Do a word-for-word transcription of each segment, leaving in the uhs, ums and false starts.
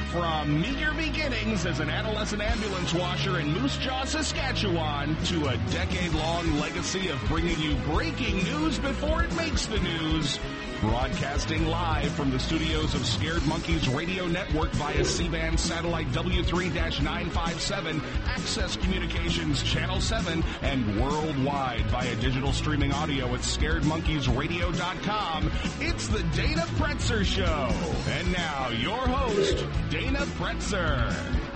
From Meet Your Beginnings as an adolescent ambulance washer in Moose Jaw, Saskatchewan, to a decade-long legacy of bringing you breaking news before it makes the news. Broadcasting live from the studios of Scared Monkeys Radio Network via C-band satellite W three nine five seven, Access Communications Channel seven, and worldwide via digital streaming audio at scared monkeys radio dot com. It's the Dana Pretzer Show. And now, your host, Dana Pretzer.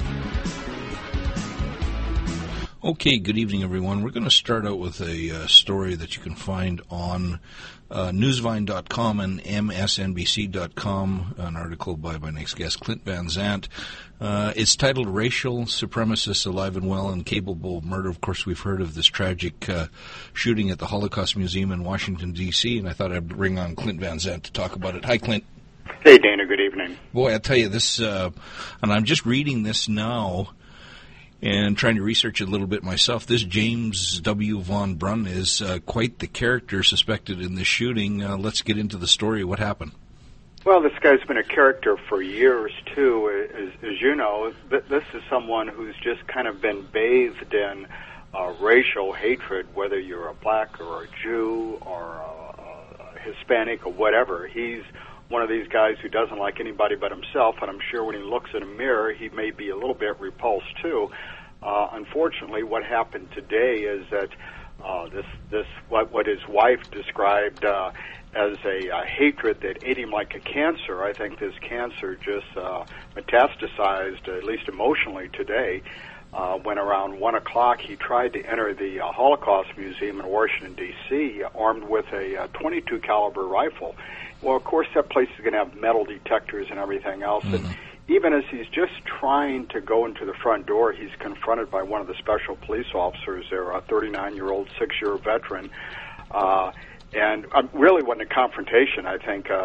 Okay, good evening, everyone. We're going to start out with a uh, story that you can find on uh, newsvine dot com and M S N B C dot com, an article by my next guest, Clint Van Zandt. Uh, it's titled Racial Supremacists Alive and Well and Capable of Murder. Of course, we've heard of this tragic uh, shooting at the Holocaust Museum in Washington, D C, and I thought I'd bring on Clint Van Zandt to talk about it. Hi, Clint. Hey, Dana. Good evening. Boy, I tell you, this, uh, and I'm just reading this now, and trying to research it a little bit myself. This James W. Von Brunn is uh, quite the character suspected in this shooting. Uh, let's get into the story. What happened? Well, this guy's been a character for years, too. As, as you know, th- this is someone who's just kind of been bathed in uh, racial hatred, whether you're a black or a Jew or a, a Hispanic or whatever. He's one of these guys who doesn't like anybody but himself, and I'm sure when he looks in a mirror, he may be a little bit repulsed, too. Uh, unfortunately, what happened today is that uh, this, this what, what his wife described uh, as a, a hatred that ate him like a cancer. I think this cancer just uh, metastasized, at least emotionally, today. Uh, when around one o'clock he tried to enter the uh, Holocaust Museum in Washington, D C, armed with a uh, twenty-two caliber rifle. Well, of course, that place is going to have metal detectors and everything else. Mm-hmm. And even as he's just trying to go into the front door, he's confronted by one of the special police officers there, a thirty-nine-year-old, six-year veteran. Uh, and uh, really wasn't a confrontation. I think uh,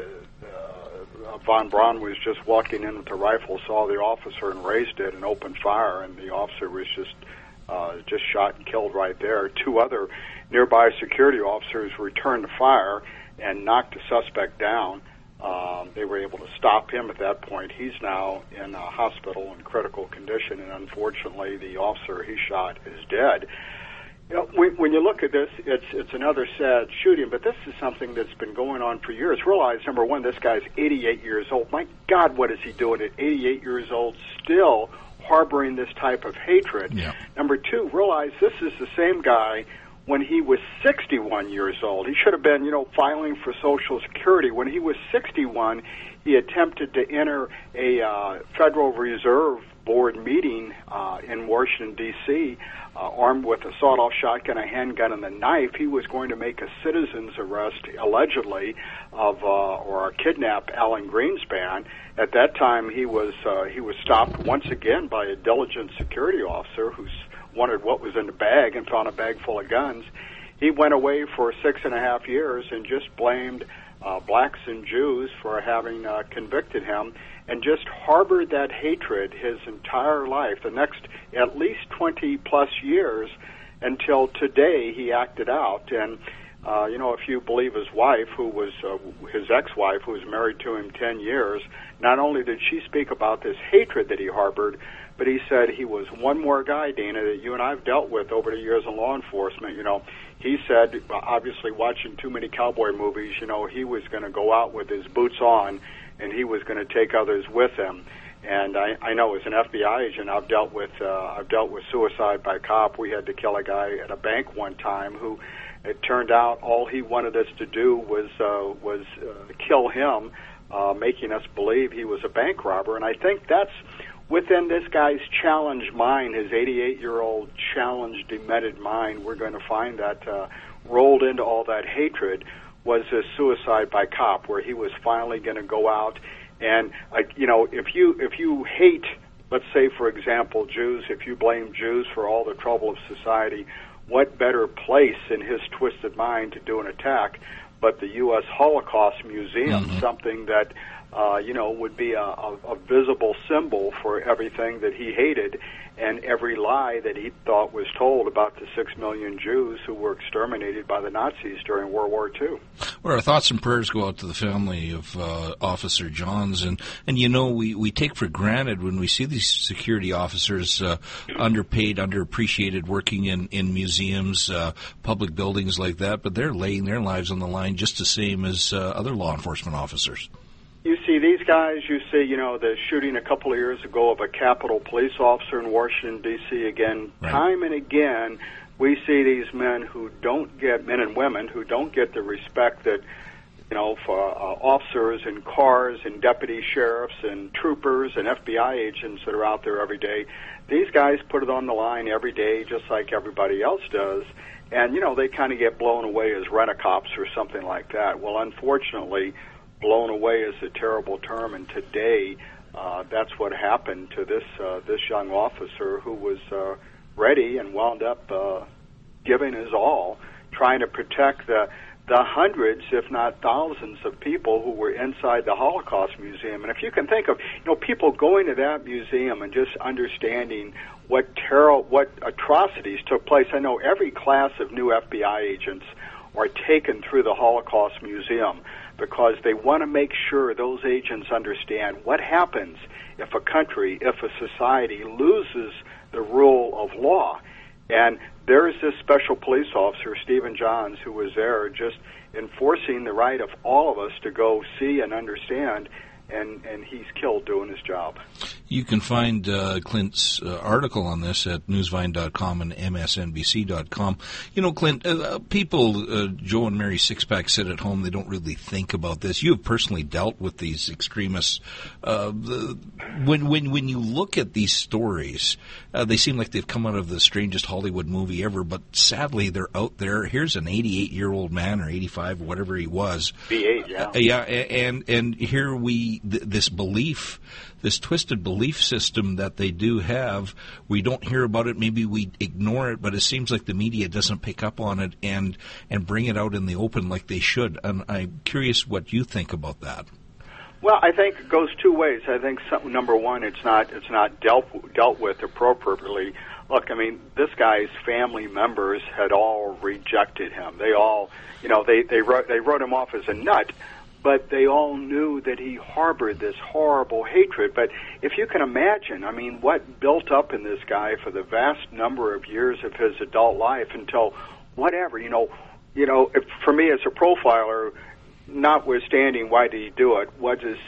uh, Von Braun was just walking in with the rifle, saw the officer and raised it and opened fire, and the officer was just uh, just shot and killed right there. Two other nearby security officers returned the fire and knocked the suspect down. Um, they were able to stop him at that point. He's now in a hospital in critical condition, and unfortunately, the officer he shot is dead. You know, when, when you look at this, it's it's another sad shooting, but this is something that's been going on for years. Realize, number one, this guy's eighty-eight years old. My God, what is he doing at eighty-eight years old, still harboring this type of hatred? Yeah. Number two, realize this is the same guy when he was sixty-one years old. He should have been, you know, filing for Social Security. When he was sixty-one, he attempted to enter a uh, Federal Reserve Board meeting uh, in Washington, D C, uh, armed with a sawed-off shotgun, a handgun, and a knife. He was going to make a citizen's arrest, allegedly, of uh, or kidnap Alan Greenspan. At that time, he was uh, he was stopped once again by a diligent security officer who's wondered what was in the bag and found a bag full of guns. He went away for six and a half years and just blamed uh, blacks and Jews for having uh, convicted him and just harbored that hatred his entire life, the next at least twenty plus years until today he acted out. And, uh, you know, if you believe his wife, who was uh, his ex-wife, who was married to him ten years, not only did she speak about this hatred that he harbored, but he said he was one more guy, Dana, that you and I have dealt with over the years in law enforcement. You know, he said, obviously watching too many cowboy movies, you know, he was going to go out with his boots on and he was going to take others with him. And I, I know as an F B I agent, I've dealt with uh, I've dealt with suicide by cop. We had to kill a guy at a bank one time who, it turned out, all he wanted us to do was uh, was uh, kill him, uh, making us believe he was a bank robber. And I think that's within this guy's challenged mind, his eighty-eight-year-old challenged, demented mind. We're going to find that uh, rolled into all that hatred was a suicide by cop, where he was finally going to go out and, uh, you know, if you if you hate, let's say, for example, Jews, if you blame Jews for all the trouble of society, what better place in his twisted mind to do an attack but the U S Holocaust Museum, mm-hmm. something that uh, you know, would be a, a, a visible symbol for everything that he hated and every lie that he thought was told about the six million Jews who were exterminated by the Nazis during World War Two. Well, our thoughts and prayers go out to the family of uh, Officer Johns. And, and you know, we, we take for granted when we see these security officers uh, underpaid, underappreciated, working in, in museums, uh, public buildings like that, but they're laying their lives on the line just the same as uh, other law enforcement officers. You see these guys, you see, you know, the shooting a couple of years ago of a Capitol police officer in Washington, D C again, right. Time and again, we see these men who don't get, men and women, who don't get the respect that, you know, for uh, officers and cars and deputy sheriffs and troopers and F B I agents that are out there every day. These guys put it on the line every day just like everybody else does. And, you know, they kind of get blown away as rent-a-cops or something like that. Well, unfortunately, blown away is a terrible term, and today uh, that's what happened to this uh, this young officer who was uh, ready and wound up uh, giving his all, trying to protect the the hundreds, if not thousands, of people who were inside the Holocaust Museum. And if you can think of, you know, people going to that museum and just understanding what terror, what atrocities took place. I know every class of new F B I agents are taken through the Holocaust Museum because they want to make sure those agents understand what happens if a country, if a society loses the rule of law. And there is this special police officer, Stephen Johns, who was there just enforcing the right of all of us to go see and understand, and, and he's killed doing his job. You can find uh, Clint's uh, article on this at newsvine dot com and M S N B C dot com. You know, Clint, uh, people, uh, Joe and Mary Sixpack sit at home, they don't really think about this. You have personally dealt with these extremists. Uh, the, when, when, when you look at these stories, uh, they seem like they've come out of the strangest Hollywood movie ever, but sadly they're out there. Here's an eighty-eight-year-old man, or eighty-five, whatever he was. B eight, yeah. Uh, yeah, and, and here we, th- this belief, this twisted belief system that they do have, we don't hear about it, maybe we ignore it, but it seems like the media doesn't pick up on it and, and bring it out in the open like they should. And I'm curious what you think about that. Well, I think it goes two ways. I think some, number one, it's not it's not dealt dealt with appropriately. Look, I mean, this guy's family members had all rejected him. They all, you know, they they wrote they wrote him off as a nut. But they all knew that he harbored this horrible hatred. But if you can imagine, I mean, what built up in this guy for the vast number of years of his adult life until whatever, you know, you know, if, for me as a profiler, notwithstanding why did he do it, what is,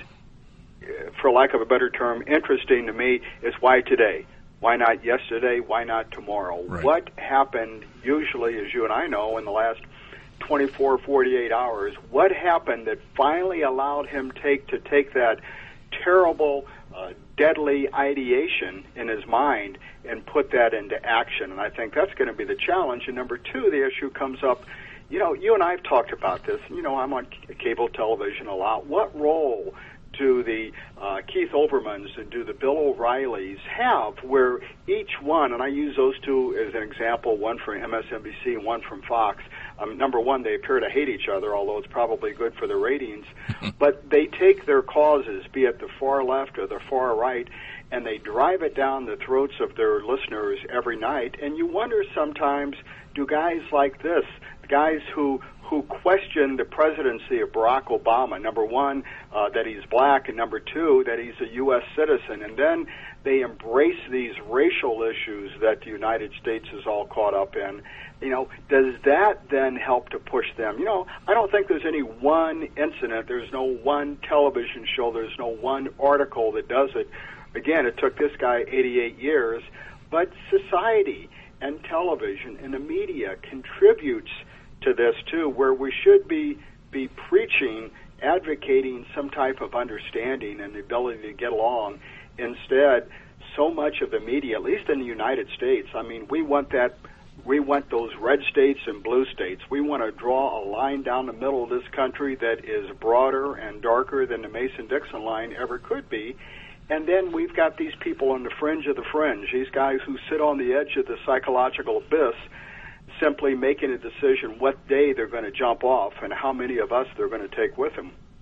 for lack of a better term, interesting to me is why today? Why not yesterday? Why not tomorrow? Right. What happened, usually, as you and I know, in the last twenty-four, forty-eight hours, what happened that finally allowed him take to take that terrible, uh, deadly ideation in his mind and put that into action? And I think that's going to be the challenge. And number two, the issue comes up, you know, you and I have talked about this. You know, I'm on c- cable television a lot. What role do the uh, Keith Olbermanns and do the Bill O'Reillys have where each one, and I use those two as an example, one from M S N B C and one from Fox. Um, number one, they appear to hate each other, although it's probably good for the ratings. But they take their causes, be it the far left or the far right, and they drive it down the throats of their listeners every night. And you wonder sometimes, do guys like this, guys who who question the presidency of Barack Obama, number one, uh, that he's black, and number two, that he's a U S citizen, and then they embrace these racial issues that the United States is all caught up in, you know, does that then help to push them? You know, I don't think there's any one incident, there's no one television show, there's no one article that does it. Again, it took this guy eighty-eight years, but society and television and the media contributes to this too, where we should be be preaching, advocating some type of understanding and the ability to get along. Instead, so much of the media, at least in the United States, I mean, we want that, we want those red states and blue states. We want to draw a line down the middle of this country that is broader and darker than the Mason-Dixon line ever could be. And then we've got these people on the fringe of the fringe, these guys who sit on the edge of the psychological abyss, simply making a decision what day they're going to jump off and how many of us they're going to take with them.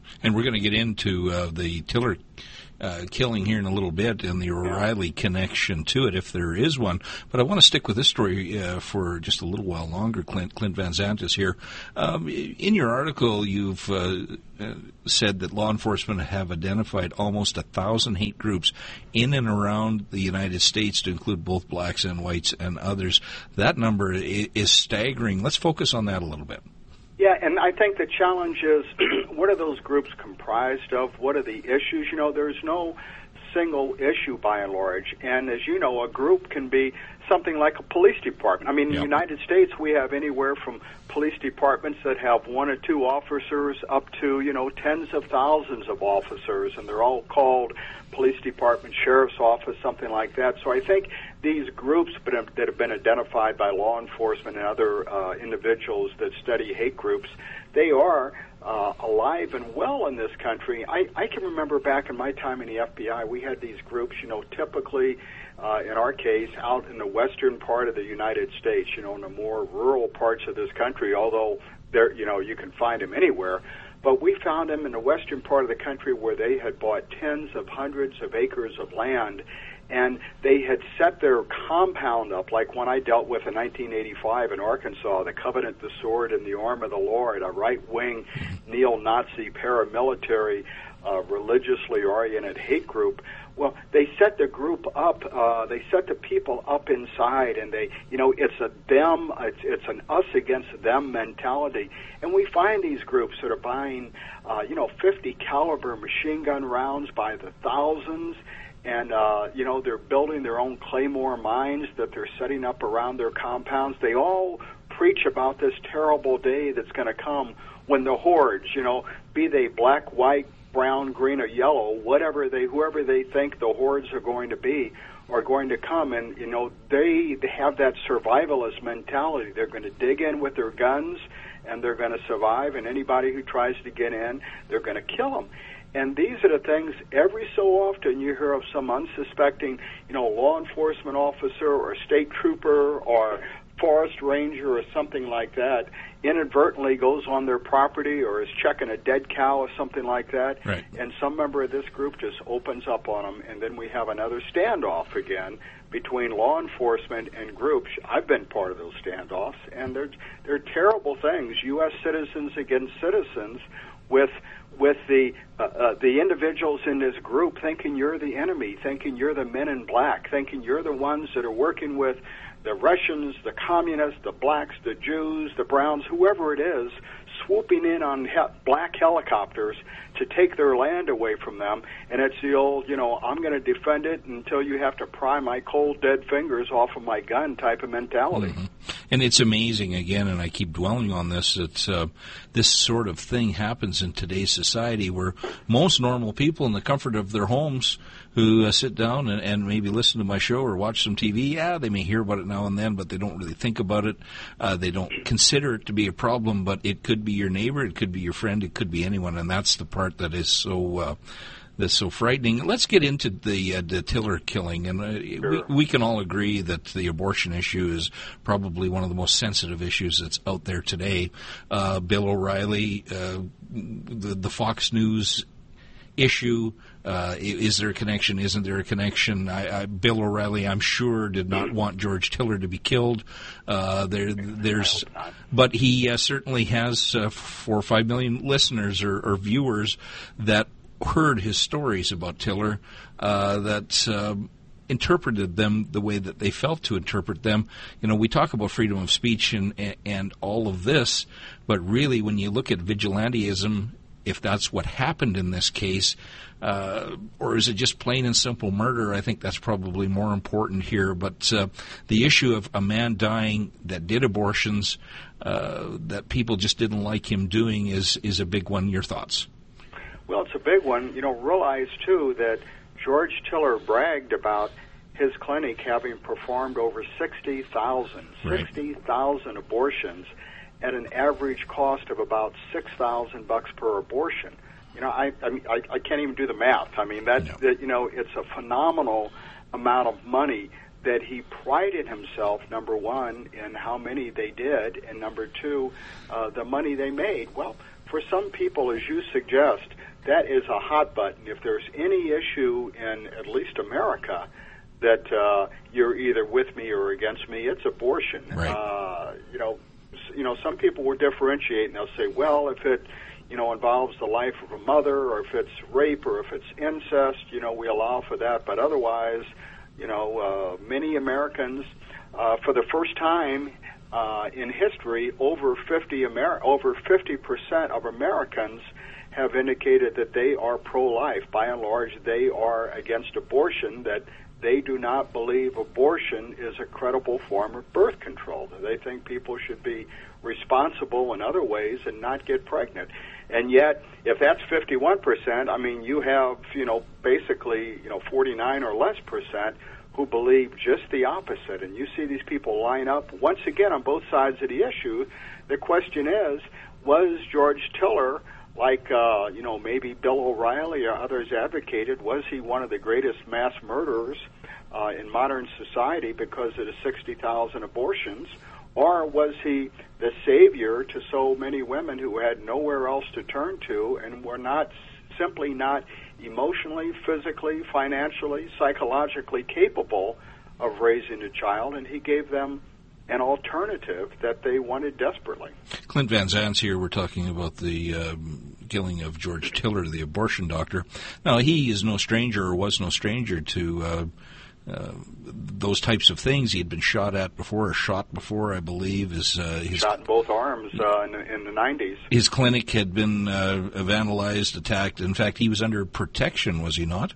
And we're going to get into uh, the Tiller Uh, killing here in a little bit and the O'Reilly connection to it, if there is one. But I want to stick with this story uh, for just a little while longer. Clint, Clint Van Zandt is here. Um, in your article, you've uh, uh, said that law enforcement have identified almost a thousand hate groups in and around the United States, to include both blacks and whites and others. That number is staggering. Let's focus on that a little bit. Yeah, and I think the challenge is, what are those groups comprised of? What are the issues? You know, there's no single issue by and large. And as you know, a group can be something like a police department. I mean, yep. In the United States, we have anywhere from police departments that have one or two officers up to, you know, tens of thousands of officers, and they're all called police department, sheriff's office, something like that. So I think these groups that have been identified by law enforcement and other uh, individuals that study hate groups, they are uh, alive and well in this country. I, I can remember back in my time in the F B I, we had these groups, you know, typically, uh, in our case, out in the western part of the United States, you know, in the more rural parts of this country, although, there, you know, you can find them anywhere. But we found them in the western part of the country where they had bought tens of hundreds of acres of land, and they had set their compound up, like when I dealt with in nineteen eighty-five in Arkansas, the Covenant, the Sword, and the Arm of the Lord, a right-wing neo-Nazi paramilitary, uh, religiously oriented hate group. Well, they set the group up, uh, they set the people up inside, and they, you know, it's a them, it's, it's an us against them mentality. And we find these groups that are buying, uh, you know, fifty caliber machine gun rounds by the thousands, and, uh, you know, they're building their own claymore mines that they're setting up around their compounds. They all preach about this terrible day that's going to come when the hordes, you know, be they black, white, brown, green, or yellow, whatever they, whoever they think the hordes are going to be, are going to come, and you know they, they have that survivalist mentality. They're going to dig in with their guns, and they're going to survive. And anybody who tries to get in, they're going to kill them. And these are the things. Every so often, you hear of some unsuspecting, you know, law enforcement officer or state trooper or forest ranger or something like that inadvertently goes on their property or is checking a dead cow or something like that, right. And some member of this group just opens up on them, and then we have another standoff again between law enforcement and groups. I've been part of those standoffs, and they're they're terrible things. U S citizens against citizens, with with the uh, uh, the individuals in this group thinking you're the enemy, thinking you're the men in black, thinking you're the ones that are working with the Russians, the communists, the blacks, the Jews, the browns, whoever it is, swooping in on he- black helicopters to take their land away from them. And it's the old, you know, I'm going to defend it until you have to pry my cold, dead fingers off of my gun type of mentality. Mm-hmm. And it's amazing, again, and I keep dwelling on this, that uh, this sort of thing happens in today's society where most normal people in the comfort of their homes who uh, sit down and, and maybe listen to my show or watch some T V, yeah, they may hear about it now and then, but they don't really think about it. Uh, they don't consider it to be a problem, but it could be your neighbor, it could be your friend, it could be anyone, and that's the part that is so... Uh, That's so frightening. Let's get into the uh, the Tiller killing, and uh, sure. we, we can all agree that the abortion issue is probably one of the most sensitive issues that's out there today. Uh, Bill O'Reilly, uh, the the Fox News issue. Uh, is there a connection? Isn't there a connection? I, I, Bill O'Reilly, I'm sure, did not want George Tiller to be killed. Uh, there, there's, but he uh, certainly has uh, four or five million listeners or, or viewers that heard his stories about Tiller, uh, that uh, interpreted them the way that they felt to interpret them. You know, we talk about freedom of speech and, and all of this, but really when you look at vigilantism, if that's what happened in this case, uh, or is it just plain and simple murder, I think that's probably more important here. But uh, the issue of a man dying that did abortions, uh, that people just didn't like him doing is, is a big one. Your thoughts? Well, it's a big one. You know, realize, too, that George Tiller bragged about his clinic having performed over sixty thousand, right. sixty thousand abortions at an average cost of about six thousand bucks per abortion. You know, I, I, mean, I, I can't even do the math. I mean, that, no. that, you know, it's a phenomenal amount of money that he prided himself, number one, in how many they did, and number two, uh, the money they made. Well, for some people, as you suggest, that is a hot button. If there's any issue in at least America that uh, you're either with me or against me, it's abortion. Right. Uh, you know, you know, some people will differentiate and they'll say, well, if it, you know, involves the life of a mother, or if it's rape, or if it's incest, you know, we allow for that. But otherwise, you know, uh, many Americans, uh, for the first time uh, in history, over fifty Amer- over fifty percent of Americans have indicated that they are pro-life. By and large, they are against abortion, that they do not believe abortion is a credible form of birth control. They think people should be responsible in other ways and not get pregnant. And yet, if that's fifty-one percent, I mean, you have, you know, basically, you know, forty-nine or less percent who believe just the opposite. And you see these people line up, once again, on both sides of the issue. The question is, was George Tiller, like, uh, you know, maybe Bill O'Reilly or others advocated, was he one of the greatest mass murderers uh, in modern society because of the sixty thousand abortions? Or was he the savior to so many women who had nowhere else to turn to and were not, simply not emotionally, physically, financially, psychologically capable of raising a child, and he gave them an alternative that they wanted desperately. Clint Van Zandt here. We're talking about the um, killing of George Tiller, the abortion doctor. Now, he is no stranger, or was no stranger, to uh, uh, those types of things. He had been shot at before, or shot before, I believe. His, uh, his shot in both arms uh, in, the, in the nineties. His clinic had been uh, vandalized, attacked. In fact, he was under protection, was he not?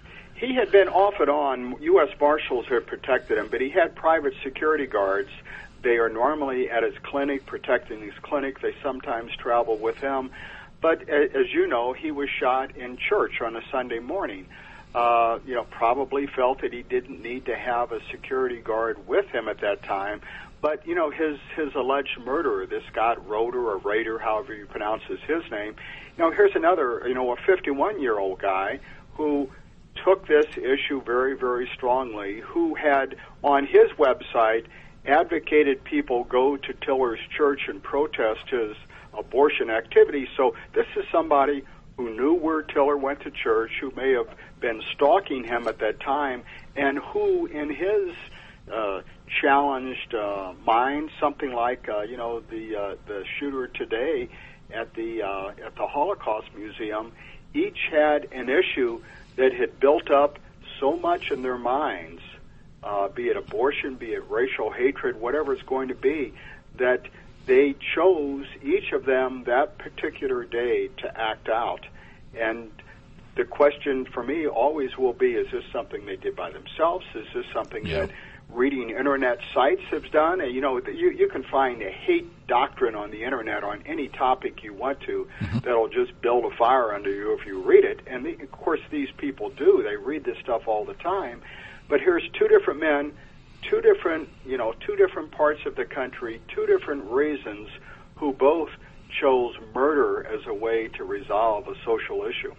He had been off and on. U S Marshals had protected him, but he had private security guards. They are normally at his clinic, protecting his clinic. They sometimes travel with him. But as you know, he was shot in church on a Sunday morning. Uh, you know, probably felt that he didn't need to have a security guard with him at that time. But, you know, his, his alleged murderer, this Scott Roeder or Rader, however you pronounce his, his name, you know, here's another, you know, a fifty-one-year-old guy who took this issue very, very strongly, who had on his website advocated people go to Tiller's church and protest his abortion activity. So this is somebody who knew where Tiller went to church, who may have been stalking him at that time, and who, in his uh, challenged uh, mind, something like uh, you know the uh, the shooter today at the uh, at the Holocaust Museum, each had an issue that had built up so much in their minds, uh, be it abortion, be it racial hatred, whatever it's going to be, that they chose, each of them, that particular day to act out. And the question for me always will be, is this something they did by themselves? Is this something yeah. that reading internet sites have done? And, you know, you, you can find a hate doctrine on the internet on any topic you want to mm-hmm. that'll just build a fire under you if you read it. And, the, of course, these people do. They read this stuff all the time. But here's two different men, two different, you know, two different parts of the country, two different reasons, who both chose murder as a way to resolve a social issue.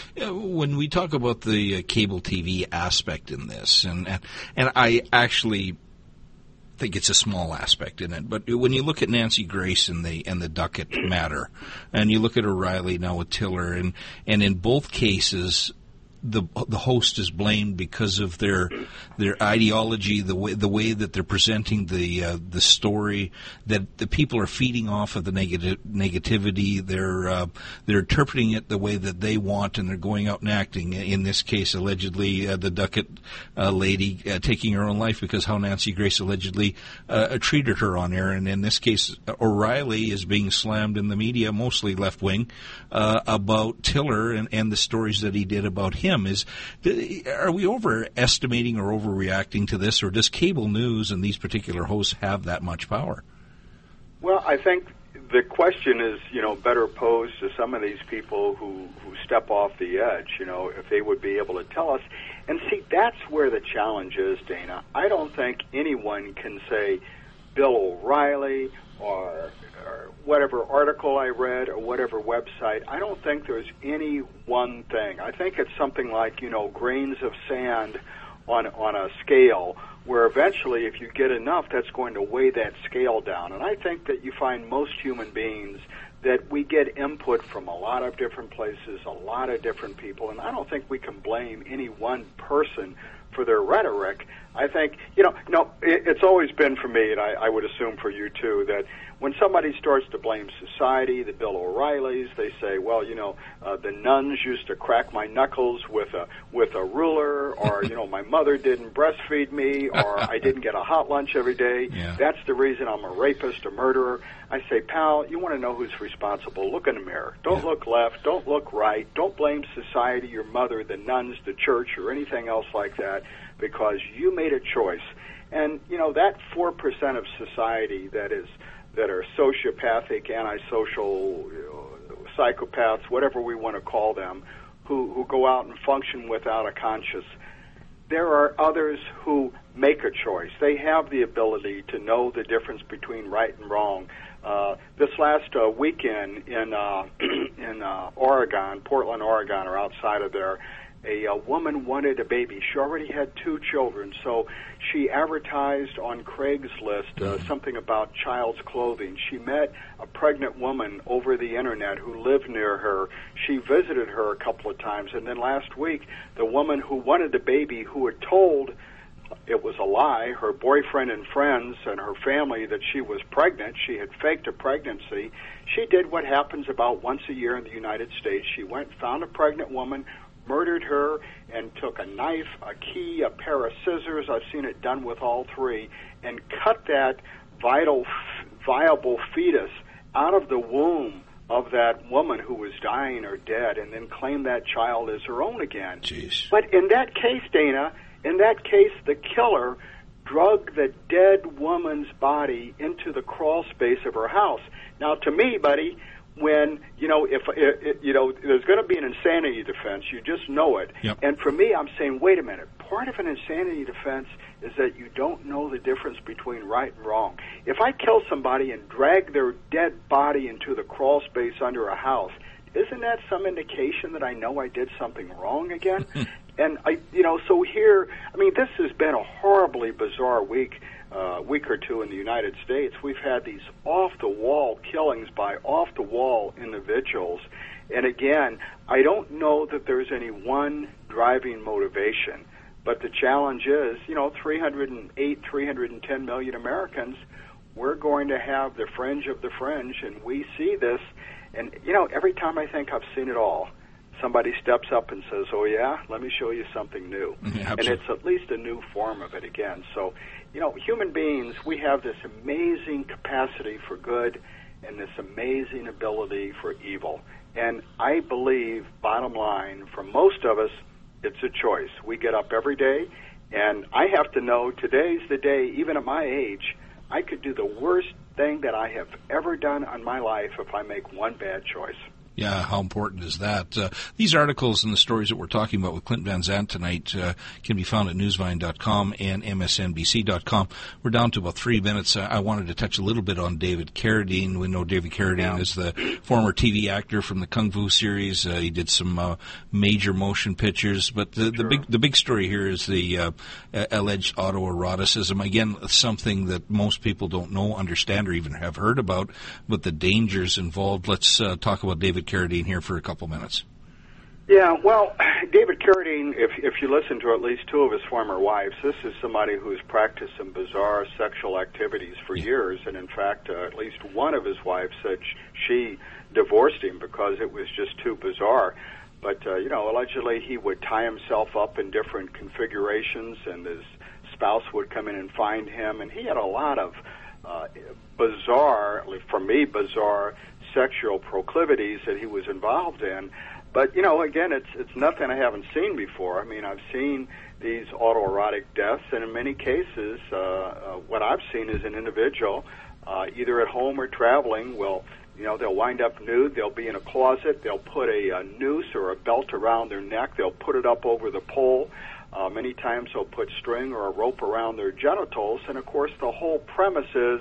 When we talk about the uh, cable T V aspect in this, and, and and I actually think it's a small aspect in it, but when you look at Nancy Grace and the and the Duckett matter, and you look at O'Reilly now with Tiller, and and in both cases, the the host is blamed because of their their ideology, the way the way that they're presenting the uh, the story, that the people are feeding off of the negative negativity. They're uh, they're interpreting it the way that they want, and they're going out and acting. In this case, allegedly, uh, the Duckett uh, lady uh, taking her own life because how Nancy Grace allegedly uh, treated her on air, and in this case, O'Reilly is being slammed in the media, mostly left wing, uh, about Tiller and, and the stories that he did about him. Is are we overestimating or overreacting to this, or does cable news and these particular hosts have that much power? Well, I think the question is, you know, better posed to some of these people who, who step off the edge, you know, if they would be able to tell us. And see, that's where the challenge is, Dana. I don't think anyone can say Bill O'Reilly or or whatever article I read or whatever website, I don't think there's any one thing. I think it's something like, you know, grains of sand on on a scale where eventually if you get enough, that's going to weigh that scale down. And I think that you find most human beings that we get input from a lot of different places, a lot of different people, and I don't think we can blame any one person for their rhetoric. I think, you know, no, it, it's always been for me, and I, I would assume for you too, that when somebody starts to blame society, the Bill O'Reillys, they say, well, you know, uh, the nuns used to crack my knuckles with a with a ruler, or, you know, my mother didn't breastfeed me, or I didn't get a hot lunch every day. Yeah. That's the reason I'm a rapist, a murderer. I say, pal, you want to know who's responsible? Look in the mirror. Don't Yeah. look left. Don't look right. Don't blame society, your mother, the nuns, the church, or anything else like that, because you made a choice. And, you know, that four percent of society that is that are sociopathic, antisocial, you know, psychopaths, whatever we want to call them, who, who go out and function without a conscience, there are others who make a choice. They have the ability to know the difference between right and wrong. Uh, this last uh, weekend in uh, in uh, Oregon, Portland, Oregon, or outside of there, a, a woman wanted a baby. She already had two children, so she advertised on Craigslist uh, something about child's clothing. She met a pregnant woman over the internet who lived near her. She visited her a couple of times, and then last week, the woman who wanted the baby, who had told it was a lie, her boyfriend and friends and her family, that she was pregnant, she had faked a pregnancy, she did what happens about once a year in the United States. She went, found a pregnant woman, murdered her, and took a knife, a key, a pair of scissors, I've seen it done with all three, and cut that vital, viable fetus out of the womb of that woman who was dying or dead, and then claimed that child as her own again. Jeez. But in that case, Dana, in that case, the killer drug the dead woman's body into the crawl space of her house. Now, to me, buddy, when, you know, if, it, you know, there's going to be an insanity defense, you just know it. Yep. And for me, I'm saying, wait a minute, part of an insanity defense is that you don't know the difference between right and wrong. If I kill somebody and drag their dead body into the crawl space under a house, isn't that some indication that I know I did something wrong again? And, I, you know, so here, I mean, this has been a horribly bizarre week. Uh, week or two in the United States. We've had these off-the-wall killings by off-the-wall individuals. And again, I don't know that there's any one driving motivation, but the challenge is, you know, three hundred eight, three hundred ten million Americans, we're going to have the fringe of the fringe, and we see this. And, you know, every time I think I've seen it all, somebody steps up and says, oh, yeah, let me show you something new. Yeah, and it's at least a new form of it again. So, you know, human beings, we have this amazing capacity for good and this amazing ability for evil. And I believe, bottom line, for most of us, it's a choice. We get up every day, and I have to know today's the day, even at my age, I could do the worst thing that I have ever done in my life if I make one bad choice. Yeah, how important is that? Uh, these articles and the stories that we're talking about with Clint Van Zandt tonight uh, can be found at newsvine dot com and M S N B C dot com. We're down to about three minutes. Uh, I wanted to touch a little bit on David Carradine. We know David Carradine yeah. is the former T V actor from the Kung Fu series. Uh, he did some uh, major motion pictures, but the, sure. the big the big story here is the uh, alleged autoeroticism. Again, something that most people don't know, understand, or even have heard about, but the dangers involved. Let's uh, talk about David Carradine here for a couple minutes. Yeah, well, David Carradine, if if you listen to at least two of his former wives, this is somebody who's practiced some bizarre sexual activities for yeah. years, and in fact, uh, at least one of his wives said she divorced him because it was just too bizarre. But, uh, you know, allegedly he would tie himself up in different configurations, and his spouse would come in and find him, and he had a lot of uh, bizarre, for me, bizarre sexual proclivities that he was involved in. But, you know, again, it's it's nothing I haven't seen before. I mean, I've seen these autoerotic deaths, and in many cases, uh, uh, what I've seen is an individual, uh, either at home or traveling, will, you know, they'll wind up nude, they'll be in a closet, they'll put a, a noose or a belt around their neck, they'll put it up over the pole. Uh, many times they'll put string or a rope around their genitals, and of course the whole premise is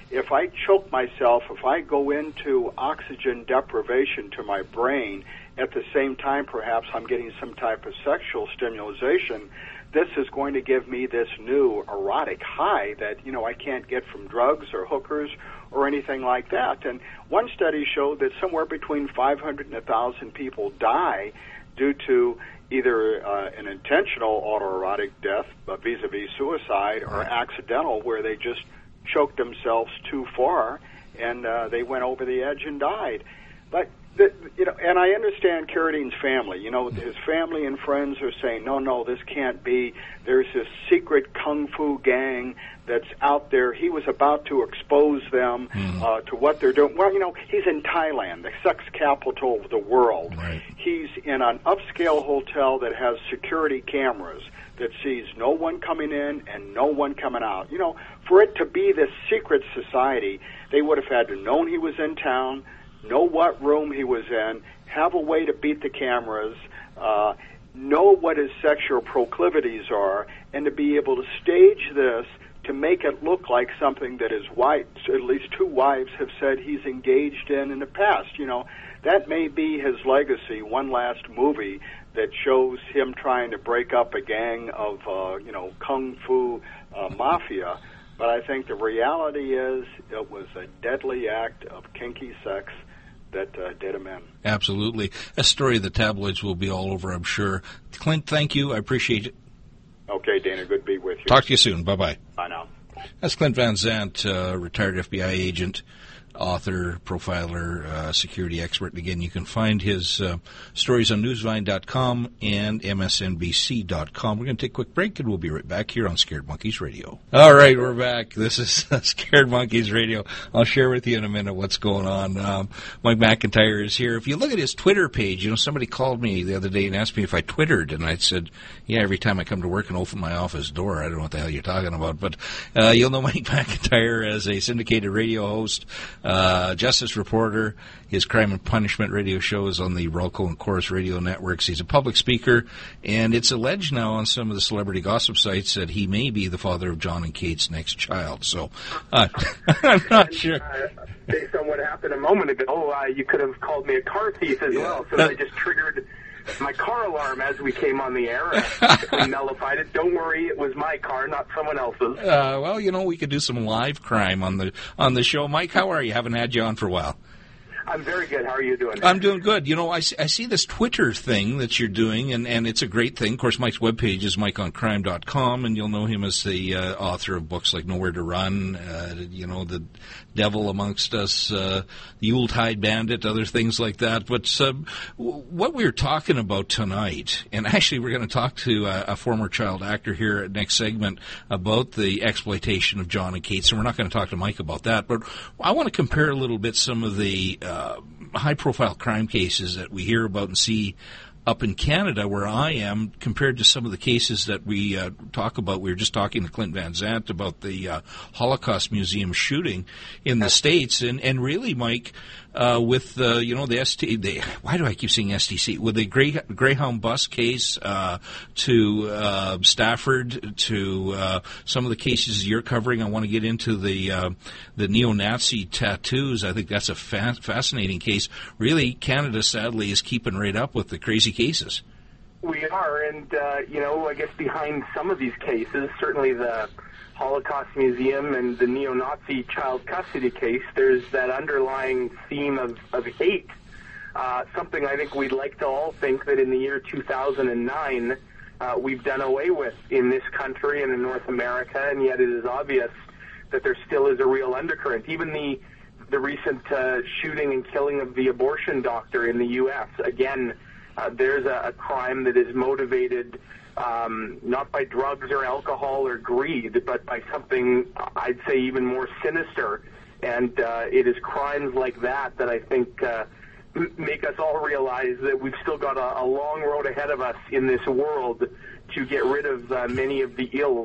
if I choke myself, if I go into oxygen deprivation to my brain, at the same time perhaps I'm getting some type of sexual stimulation, this is going to give me this new erotic high that, you know, I can't get from drugs or hookers or anything like that. And one study showed that somewhere between five hundred and one thousand people die due to either uh, an intentional autoerotic death, uh, vis-a-vis suicide, or accidental, where they just choked themselves too far and uh, they went over the edge and died. But the, you know, and I understand Carradine's family. You know, his family and friends are saying, no, no, this can't be. There's this secret kung fu gang that's out there. He was about to expose them mm. uh, to what they're doing. Well, you know, he's in Thailand, the sex capital of the world. Right. He's in an upscale hotel that has security cameras that sees no one coming in and no one coming out. You know, for it to be this secret society, they would have had to known he was in town, know what room he was in, have a way to beat the cameras, uh, know what his sexual proclivities are, and to be able to stage this to make it look like something that his wife, at least two wives, have said he's engaged in in the past. You know, that may be his legacy, one last movie that shows him trying to break up a gang of, uh, you know, kung fu uh, mafia. But I think the reality is it was a deadly act of kinky sex that uh, did him in. Absolutely. A story the tabloids will be all over, I'm sure. Clint, thank you. I appreciate it. Okay, Dana, good to be with you. Talk to you soon. Bye-bye. Bye now. That's Clint Van Zandt, uh, retired F B I agent, author, profiler, uh, security expert. And again, you can find his uh, stories on newsvine dot com and M S N B C dot com. We're going to take a quick break, and we'll be right back here on Scared Monkeys Radio. All right, we're back. This is uh, Scared Monkeys Radio. I'll share with you in a minute what's going on. Um, Mike McIntyre is here. If you look at his Twitter page, you know, somebody called me the other day and asked me if I Twittered, and I said, yeah, every time I come to work and open my office door. I don't know what the hell you're talking about, but uh, you'll know Mike McIntyre as a syndicated radio host, Uh, justice reporter. His Crime and Punishment radio show is on the Rolco and Chorus radio networks. He's a public speaker, and it's alleged now on some of the celebrity gossip sites that he may be the father of John and Kate's next child. So, uh, I'm not sure. Uh, based on what happened a moment ago, uh, you could have called me a car thief as well, so I just triggered my car alarm as we came on the air and nullified it. Don't worry, it was my car, not someone else's. Uh, well, you know, we could do some live crime on the on the show. Mike, how are you? Haven't had you on for a while. I'm very good. How are you doing? I'm doing good. You know, I see, I see this Twitter thing that you're doing, and, and it's a great thing. Of course, Mike's webpage is mike on crime dot com, and you'll know him as the uh, author of books like Nowhere to Run, uh, you know, The Devil Amongst Us, uh, The Yuletide Bandit, other things like that. But uh, what we're talking about tonight, and actually we're going to talk to a, a former child actor here at next segment about the exploitation of John and Kate, so we're not going to talk to Mike about that. But I want to compare a little bit some of the uh, high-profile crime cases that we hear about and see up in Canada, where I am, compared to some of the cases that we uh, talk about. We were just talking to Clint Van Zandt about the uh, Holocaust Museum shooting in the States, and, and really, Mike, uh, with uh, you know the S T, the, why do I keep saying S T C? With the Grey, Greyhound bus case uh, to uh, Stafford, to uh, some of the cases you're covering. I want to get into the uh, the neo-Nazi tattoos. I think that's a fa- fascinating case. Really, Canada sadly is keeping right up with the crazy cases. We are, and uh, you know, I guess behind some of these cases, certainly the Holocaust Museum and the neo-Nazi child custody case, there's that underlying theme of, of hate, uh, something I think we'd like to all think that in the year two thousand nine uh, we've done away with in this country and in North America, and yet it is obvious that there still is a real undercurrent. Even the, the recent uh, shooting and killing of the abortion doctor in the U S, again, Uh, there's a, a crime that is motivated um, not by drugs or alcohol or greed, but by something, I'd say, even more sinister. And uh, it is crimes like that that I think uh, m- make us all realize that we've still got a, a long road ahead of us in this world to get rid of uh, many of the ills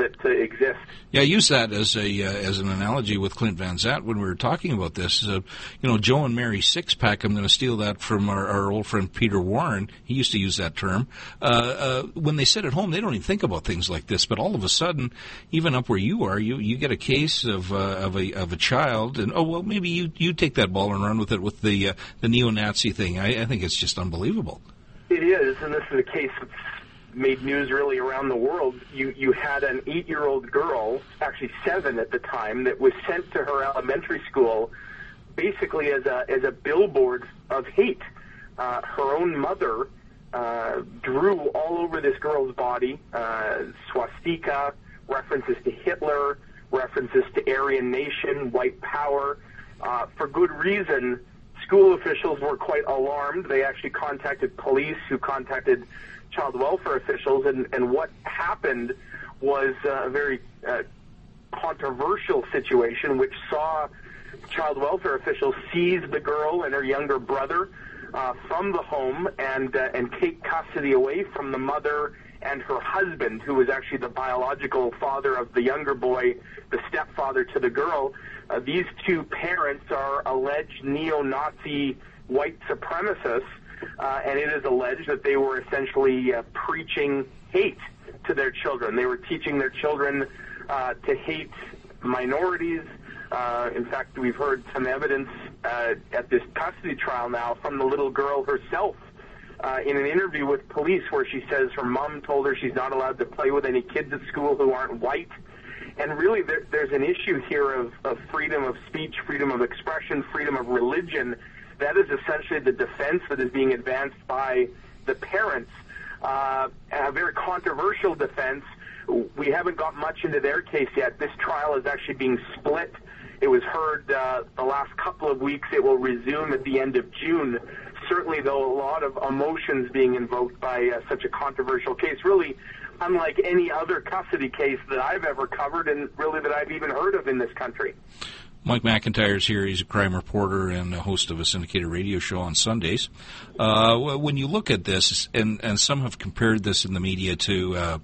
that uh, exist. Yeah, I use that as a uh, as an analogy with Clint Van Zant when we were talking about this. Uh, you know, Joe and Mary Six-Pack, I'm going to steal that from our, our old friend Peter Warren. He used to use that term. Uh, uh, when they sit at home, they don't even think about things like this. But all of a sudden, even up where you are, you, you get a case of uh, of a of a child, and oh well, maybe you, you take that ball and run with it with the uh, the neo-Nazi thing. I, I think it's just unbelievable. It is, and this is a case that's made news really around the world. You you had an eight-year-old girl, actually seven at the time, that was sent to her elementary school basically as a as a billboard of hate. Uh, her own mother uh, drew all over this girl's body uh, swastika, references to Hitler, references to Aryan Nation, white power. Uh, for good reason, school officials were quite alarmed. They actually contacted police, who contacted child welfare officials, and, and what happened was uh, a very uh, controversial situation, which saw child welfare officials seize the girl and her younger brother uh, from the home and uh, and take custody away from the mother and her husband, who was actually the biological father of the younger boy, the stepfather to the girl. Uh, these two parents are alleged neo-Nazi white supremacists, uh, and it is alleged that they were essentially uh, preaching hate to their children. They were teaching their children uh, to hate minorities. Uh, in fact, we've heard some evidence uh, at this custody trial now from the little girl herself uh, in an interview with police, where she says her mom told her she's not allowed to play with any kids at school who aren't white. And really, there, there's an issue here of, of freedom of speech, freedom of expression, freedom of religion. That is essentially the defense that is being advanced by the parents. Uh, a very controversial defense. We haven't got much into their case yet. This trial is actually being split. It was heard uh, the last couple of weeks. It will resume at the end of June. Certainly, though, a lot of emotions being invoked by uh, such a controversial case. Really, unlike any other custody case that I've ever covered, and really that I've even heard of in this country. Mike McIntyre's here. He's a crime reporter and a host of a syndicated radio show on Sundays. Uh, when you look at this, and, and some have compared this in the media to uh,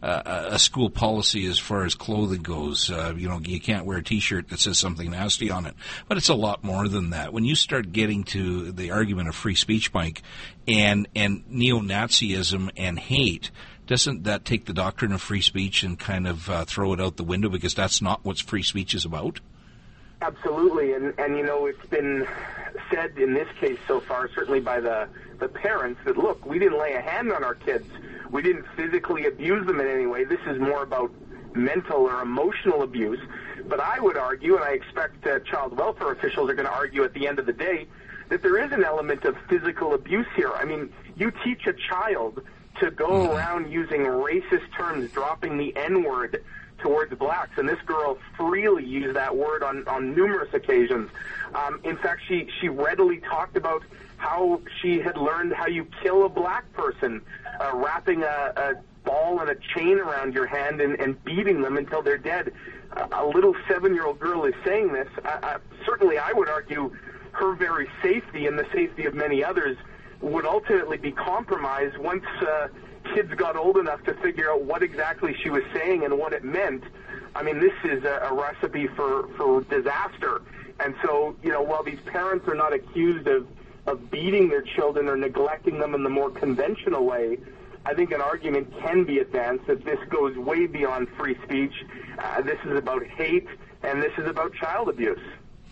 a school policy as far as clothing goes. Uh, you know, you can't wear a T-shirt that says something nasty on it. But it's a lot more than that. When you start getting to the argument of free speech, Mike, and, and neo-Nazism and hate, doesn't that take the doctrine of free speech and kind of uh, throw it out the window, because that's not what free speech is about? Absolutely, and, and you know, it's been said in this case so far, certainly by the, the parents, that, look, we didn't lay a hand on our kids. We didn't physically abuse them in any way. This is more about mental or emotional abuse. But I would argue, and I expect uh, child welfare officials are going to argue at the end of the day, that there is an element of physical abuse here. I mean, you teach a child to go around using racist terms, dropping the N-word towards blacks, and this girl freely used that word on, on numerous occasions. Um, in fact, she, she readily talked about how she had learned how you kill a black person, uh, wrapping a, a ball and a chain around your hand and, and beating them until they're dead. Uh, a little seven-year-old girl is saying this. I, I, certainly, I would argue her very safety and the safety of many others would ultimately be compromised once uh, kids got old enough to figure out what exactly she was saying and what it meant. I mean, this is a, a recipe for, for disaster. And so, you know, while these parents are not accused of, of beating their children or neglecting them in the more conventional way, I think an argument can be advanced that this goes way beyond free speech. Uh, this is about hate, and this is about child abuse.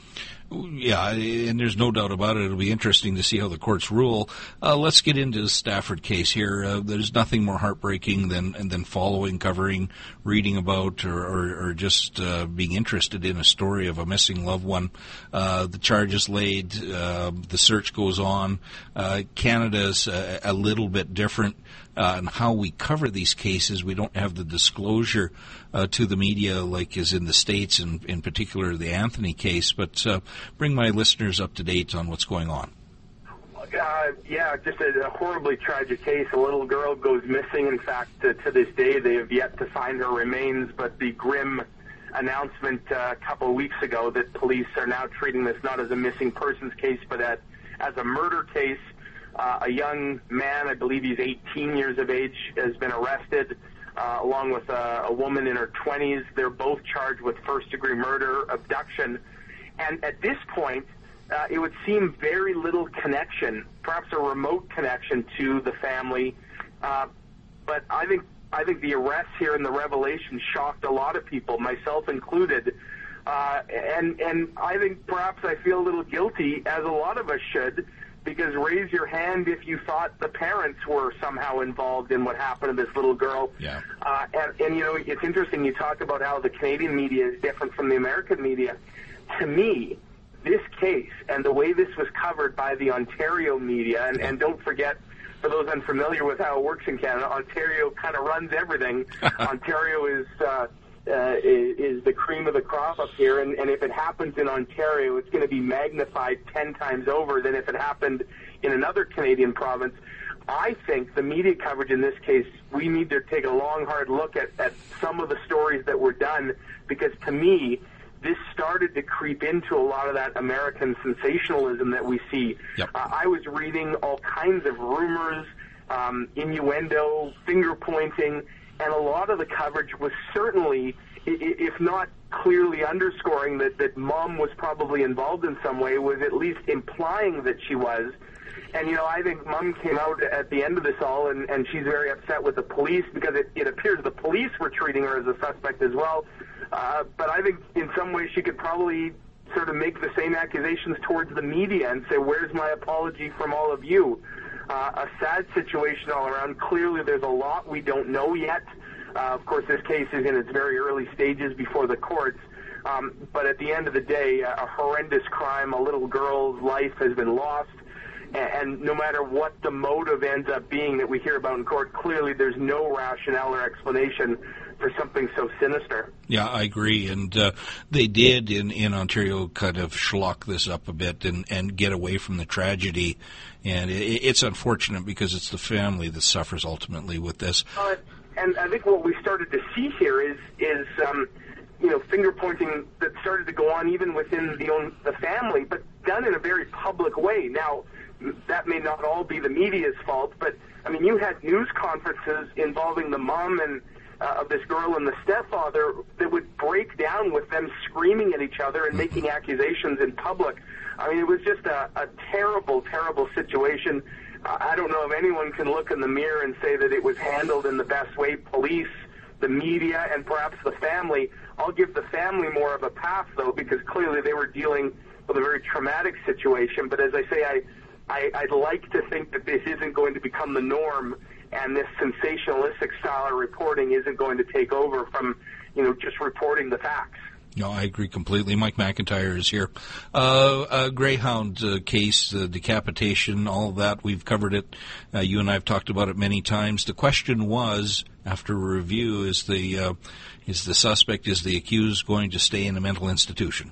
Yeah, and there's no doubt about it. It'll be interesting to see how the courts rule. Uh, let's get into the Stafford case here. Uh, there's nothing more heartbreaking than than following, covering, reading about, or, or, or just uh, being interested in a story of a missing loved one. Uh, the charge is laid. Uh, the search goes on. Uh, Canada's a, a little bit different uh, in how we cover these cases. We don't have the disclosure uh, to the media like is in the States, and in particular the Anthony case, but uh, bring my listeners up to date on what's going on. Uh, yeah, just a, a horribly tragic case. A little girl goes missing. In fact, uh, to this day, they have yet to find her remains, but the grim announcement uh, a couple of weeks ago that police are now treating this not as a missing persons case, but at, as a murder case. Uh, a young man, I believe he's eighteen years of age, has been arrested uh, along with a, a woman in her twenties. They're both charged with first-degree murder, abduction. And at this point, uh, it would seem very little connection, perhaps a remote connection to the family. Uh, but I think I think the arrests here and the revelation shocked a lot of people, myself included. Uh, and and I think perhaps I feel a little guilty, as a lot of us should, because raise your hand if you thought the parents were somehow involved in what happened to this little girl. Yeah. Uh, and, and, you know, it's interesting you talk about how the Canadian media is different from the American media. To me, this case and the way this was covered by the Ontario media, and, and don't forget, for those unfamiliar with how it works in Canada, Ontario kind of runs everything. Ontario is... Uh, Uh, is, is the cream of the crop up here, and, and if it happens in Ontario, it's going to be magnified ten times over than if it happened in another Canadian province. I think the media coverage in this case, we need to take a long, hard look at, at some of the stories that were done, because to me, this started to creep into a lot of that American sensationalism that we see. Yep. Uh, I was reading all kinds of rumors, um, innuendo, finger-pointing, and a lot of the coverage was certainly, if not clearly underscoring that, that Mom was probably involved in some way, was at least implying that she was. And, you know, I think Mom came out at the end of this all, and, and she's very upset with the police, because it, it appears the police were treating her as a suspect as well. Uh, but I think in some ways she could probably sort of make the same accusations towards the media and say, where's my apology from all of you? Uh, a sad situation all around. Clearly, there's a lot we don't know yet. Uh, of course, this case is in its very early stages before the courts. Um, but at the end of the day, a horrendous crime, a little girl's life has been lost. And, and no matter what the motive ends up being that we hear about in court, clearly there's no rationale or explanation for something so sinister. Yeah, I agree. And uh, they did in, in Ontario kind of schlock this up a bit and, and get away from the tragedy. And it, it's unfortunate because it's the family that suffers ultimately with this. Uh, and I think what we started to see here is, is um, you know, finger-pointing that started to go on even within the, own, the family, but done in a very public way. Now, that may not all be the media's fault, but, I mean, you had news conferences involving the mom and Uh, of this girl and the stepfather that would break down with them screaming at each other and making accusations in public. I mean, it was just a, a terrible, terrible situation. Uh, I don't know if anyone can look in the mirror and say that it was handled in the best way. Police, the media, and perhaps the family. I'll give the family more of a pass, though, because clearly they were dealing with a very traumatic situation. But as I say, I, I, I'd like to think that this isn't going to become the norm, and this sensationalistic style of reporting isn't going to take over from, you know, just reporting the facts. No, I agree completely. Mike McIntyre is here. Uh, a Greyhound uh, case, uh, decapitation, all of that, we've covered it. Uh, you and I have talked about it many times. The question was, after a review, is the uh, is the suspect, is the accused going to stay in a mental institution?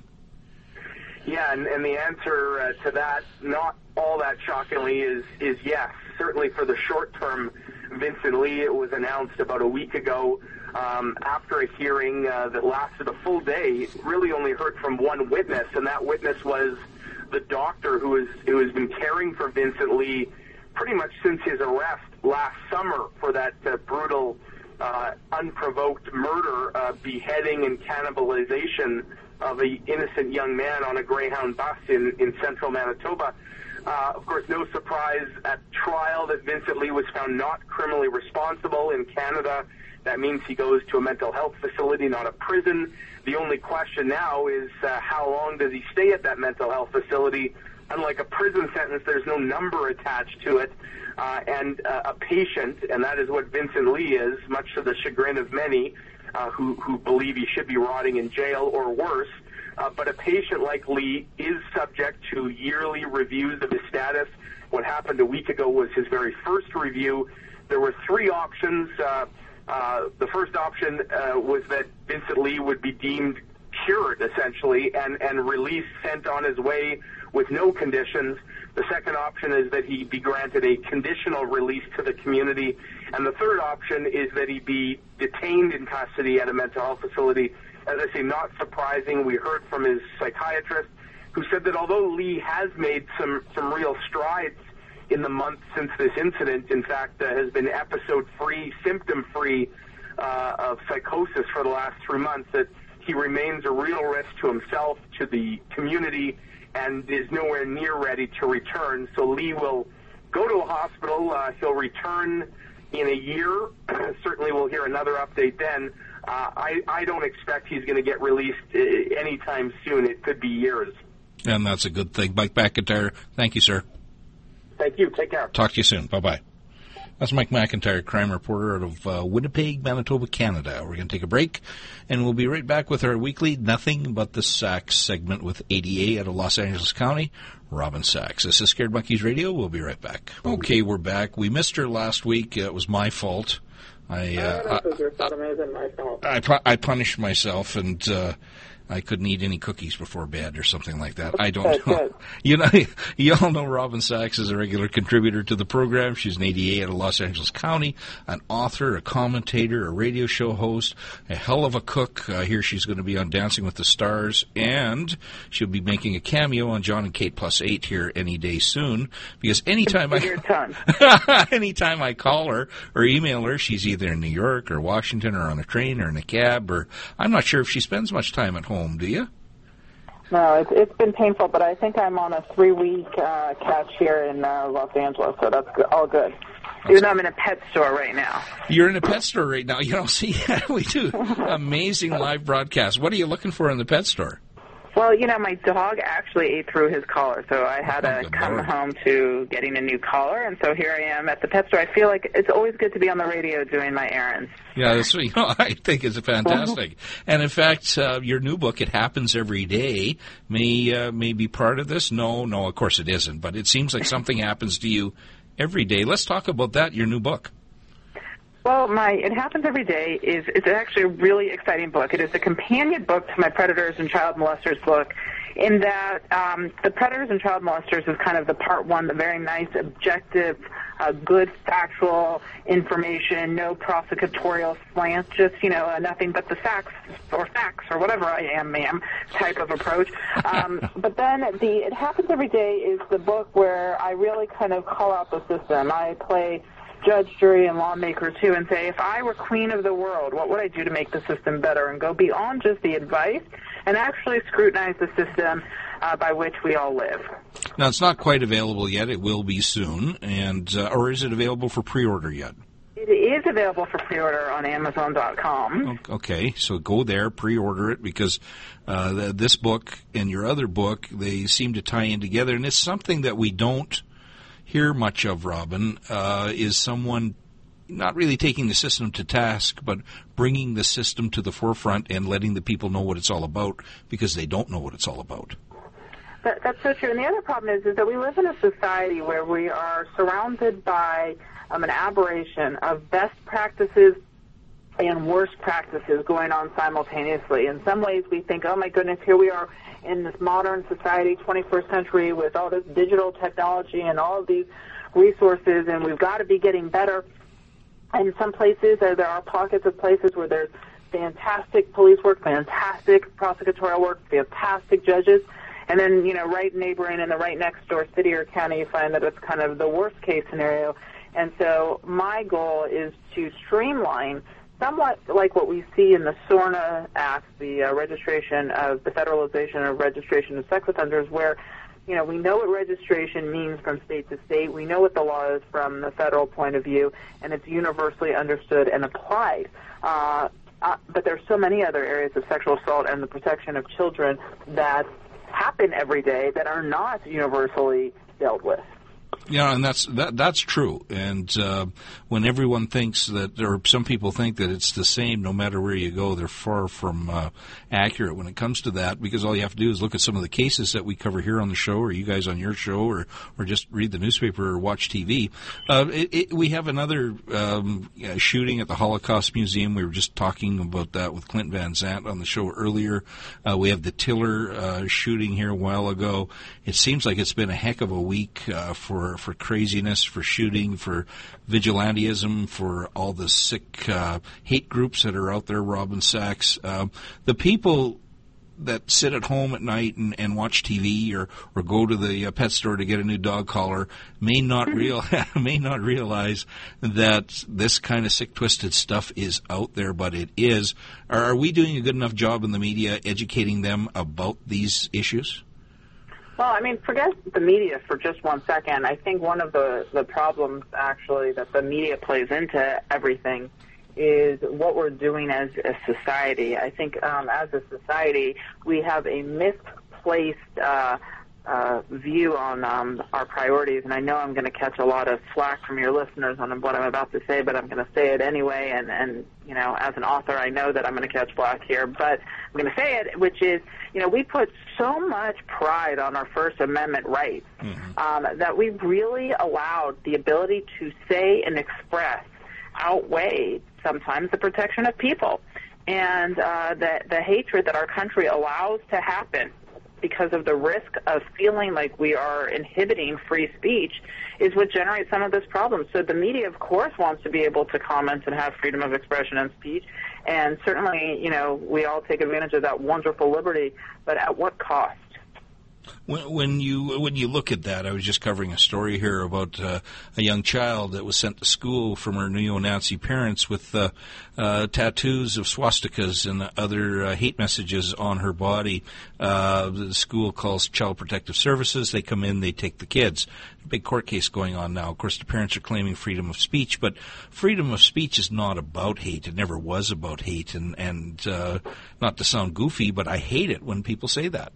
Yeah, and, and the answer uh, to that, not all that shockingly, is, is yes. Certainly for the short term, Vincent Lee, it was announced about a week ago um, after a hearing uh, that lasted a full day, really only heard from one witness, and that witness was the doctor who, is, who has been caring for Vincent Lee pretty much since his arrest last summer for that uh, brutal, uh, unprovoked murder, uh, beheading and cannibalization of an innocent young man on a Greyhound bus in, in central Manitoba. Uh, of course, no surprise at trial that Vincent Lee was found not criminally responsible. In Canada, that means he goes to a mental health facility, not a prison. The only question now is uh, how long does he stay at that mental health facility? Unlike a prison sentence, there's no number attached to it. Uh, and uh, a patient, and that is what Vincent Lee is, much to the chagrin of many uh, who, who believe he should be rotting in jail or worse. Uh, but a patient like Lee is subject to yearly reviews of his status. What happened a week ago was his very first review. There were three options. Uh, uh, the first option uh, was that Vincent Lee would be deemed cured, essentially, and, and released, sent on his way with no conditions. The second option is that he be granted a conditional release to the community. And the third option is that he be detained in custody at a mental health facility. As I say, not surprising, we heard from his psychiatrist, who said that although Lee has made some, some real strides in the months since this incident, in fact, uh, has been episode-free, symptom-free, uh, of psychosis for the last three months, that he remains a real risk to himself, to the community, and is nowhere near ready to return. So Lee will go to a hospital. Uh, he'll return in a year. Certainly we'll hear another update then. Uh, I, I don't expect he's going to get released uh, anytime soon. It could be years. And that's a good thing. Mike McIntyre, thank you, sir. Thank you. Take care. Talk to you soon. Bye-bye. That's Mike McIntyre, crime reporter out of uh, Winnipeg, Manitoba, Canada. We're going to take a break, and we'll be right back with our weekly Nothing But the Sacks segment with A D A out of Los Angeles County, Robin Sachs. This is Scared Monkeys Radio. We'll be right back. Okay, we're back. We missed her last week. It was my fault. I uh, I, I, I punished myself, and uh, I couldn't eat any cookies before bed or something like that. I don't know. You know, you all know Robin Sachs is a regular contributor to the program. She's an A D A out of Los Angeles County, an author, a commentator, a radio show host, a hell of a cook. Uh, here she's going to be on Dancing with the Stars, and she'll be making a cameo on John and Kate Plus Eight here any day soon. Because anytime I, anytime I call her or email her, she's either in New York or Washington or on a train or in a cab, or I'm not sure if she spends much time at home. Do you? No, it's, it's been painful, but I think I'm on a three-week uh, catch here in uh, Los Angeles, so that's good, all good. That's Even though I'm in a pet store right now. You're in a pet store right now. You know, see, we do amazing live broadcasts. What are you looking for in the pet store? Well, you know, my dog actually ate through his collar, so I had to oh, come Lord. home to getting a new collar, and so here I am at the pet store. I feel like it's always good to be on the radio doing my errands. Yeah, that's, you know, I think it's fantastic. And in fact, uh, your new book, It Happens Every Day, may uh, may be part of this. No, no, of course it isn't, but it seems like something happens to you every day. Let's talk about that, your new book. Well, my It Happens Every Day is it's actually a really exciting book. It is a companion book to my Predators and Child Molesters book, in that um, the Predators and Child Molesters is kind of the part one, the very nice, objective, uh, good, factual information, no prosecutorial slant, just, you know, uh, nothing but the facts or facts or whatever I am, ma'am, type of approach. Um, but then the It Happens Every Day is the book where I really kind of call out the system. I play judge, jury, and lawmaker, too, and say, if I were queen of the world, what would I do to make the system better, and go beyond just the advice and actually scrutinize the system uh, by which we all live. Now, it's not quite available yet. It will be soon. and uh, Or is it available for pre-order yet? It is available for pre-order on Amazon dot com. Okay, so go there, pre-order it, because uh, the, this book and your other book, they seem to tie in together, and it's something that we don't hear much of, Robin, uh, is someone not really taking the system to task, but bringing the system to the forefront and letting the people know what it's all about, because they don't know what it's all about. That, that's so true. And the other problem is, is that we live in a society where we are surrounded by um, an aberration of best practices and worst practices going on simultaneously. In some ways we think, oh my goodness, here we are in this modern society, twenty-first century, with all this digital technology and all of these resources, and we've got to be getting better. And in some places, uh, there are pockets of places where there's fantastic police work, fantastic prosecutorial work, fantastic judges. And then, you know, right neighboring in the right next door city or county, you find that it's kind of the worst case scenario. And so my goal is to streamline, somewhat like what we see in the SORNA Act, the uh, registration of the federalization of registration of sex offenders, where, you know, we know what registration means from state to state. We know what the law is from the federal point of view, and it's universally understood and applied. Uh, uh, but there's so many other areas of sexual assault and the protection of children that happen every day that are not universally dealt with. Yeah, and that's that, that's true. And uh, when everyone thinks that, or some people think that it's the same no matter where you go, they're far from uh, accurate when it comes to that, because all you have to do is look at some of the cases that we cover here on the show, or you guys on your show, or, or just read the newspaper or watch T V. Uh, it, it, we have another um, shooting at the Holocaust Museum. We were just talking about that with Clint Van Zandt on the show earlier. Uh, we have the Tiller uh, shooting here a while ago. It seems like it's been a heck of a week uh, for for craziness, for shooting, for vigilantism, for all the sick uh, hate groups that are out there, Robin Sachs. Uh, the people that sit at home at night and, and watch T V or, or go to the uh, pet store to get a new dog collar may not real may not realize that this kind of sick, twisted stuff is out there, but it is. Are, are we doing a good enough job in the media educating them about these issues? Well, I mean, forget the media for just one second. I think one of the, the problems, actually, that the media plays into everything is what we're doing as a society. I think um, as a society, we have a misplaced uh, uh, view on um, our priorities, and I know I'm going to catch a lot of flack from your listeners on what I'm about to say, but I'm going to say it anyway, and, and you know, as an author, I know that I'm going to catch flack here, but I'm going to say it, which is, you know, we put so much pride on our First Amendment rights mm-hmm. um, that we really allowed the ability to say and express outweigh sometimes the protection of people. And uh, the, the hatred that our country allows to happen because of the risk of feeling like we are inhibiting free speech is what generates some of this problem. So the media, of course, wants to be able to comment and have freedom of expression and speech. And certainly, you know, we all take advantage of that wonderful liberty, but at what cost? When, when you when you look at that, I was just covering a story here about uh, a young child that was sent to school from her neo-Nazi parents with uh, uh, tattoos of swastikas and other uh, hate messages on her body. Uh, the school calls Child Protective Services. They come in, they take the kids. Big court case going on now. Of course, the parents are claiming freedom of speech, but freedom of speech is not about hate. It never was about hate. And, and uh, not to sound goofy, but I hate it when people say that.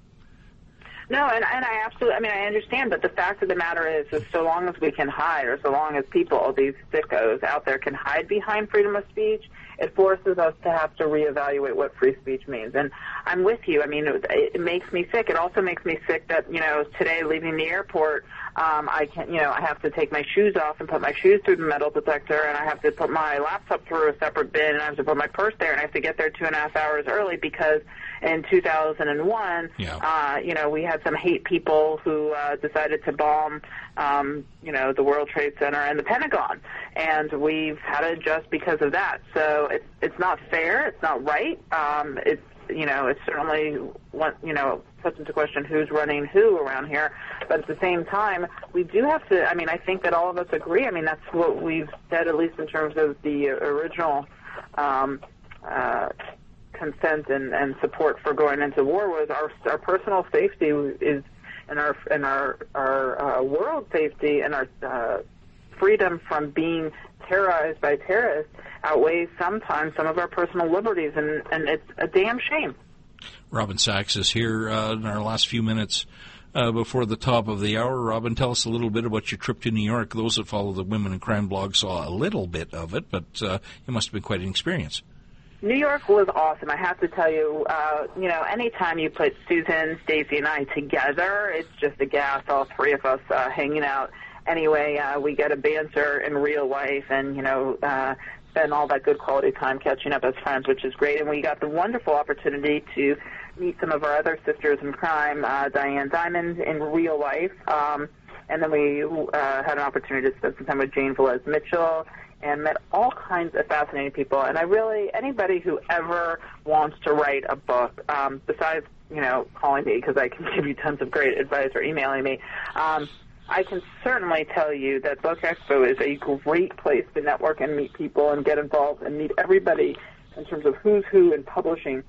No, and, and I absolutely, I mean, I understand, but the fact of the matter is, is so long as we can hide, or so long as people, these sickos out there, can hide behind freedom of speech, it forces us to have to reevaluate what free speech means. And I'm with you. I mean, it, it makes me sick. It also makes me sick that, you know, today leaving the airport, um, I can, you know, I have to take my shoes off and put my shoes through the metal detector, and I have to put my laptop through a separate bin, and I have to put my purse there, and I have to get there two and a half hours early because in two thousand one, yeah. uh, you know, we had some hate people who uh, decided to bomb, um, you know, the World Trade Center and the Pentagon, and we've had to adjust because of that. So it's it's not fair, it's not right. Um, it's you know, it's certainly one, you know, puts into question who's running who around here. But at the same time, we do have to. I mean, I think that all of us agree. I mean, that's what we've said, at least in terms of the original Um, uh, consent and, and support for going into war, was our our personal safety is and our and our our uh, world safety and our uh, freedom from being terrorized by terrorists outweighs sometimes some of our personal liberties, and, and it's a damn shame. Robin Sachs is here uh, in our last few minutes uh, before the top of the hour. Robin, tell us a little bit about your trip to New York. Those that follow the Women in Crime blog saw a little bit of it, but uh, it must have been quite an experience. New York was awesome. I have to tell you, uh, you know, anytime you put Susan, Stacey, and I together, it's just a gas, all three of us uh, hanging out. Anyway, uh, we get a banter in real life and, you know, uh, spend all that good quality time catching up as friends, which is great. And we got the wonderful opportunity to meet some of our other sisters in crime, uh, Diane Diamond, in real life. Um, and then we uh, had an opportunity to spend some time with Jane Velez Mitchell, and met all kinds of fascinating people. And I really, anybody who ever wants to write a book, um, besides, you know, calling me, because I can give you tons of great advice, or emailing me, um, I can certainly tell you that Book Expo is a great place to network and meet people and get involved and meet everybody in terms of who's who in publishing.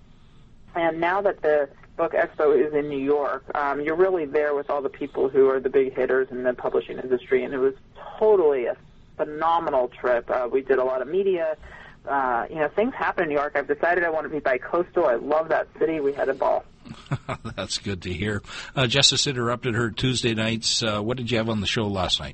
And now that the Book Expo is in New York, um, you're really there with all the people who are the big hitters in the publishing industry, and it was totally a phenomenal trip. Uh, we did a lot of media. Uh, you know, things happen in New York. I've decided I want to be bi-coastal. I love that city. We had a ball. That's good to hear. Uh, Justice interrupted her Tuesday nights. Uh, what did you have on the show last night?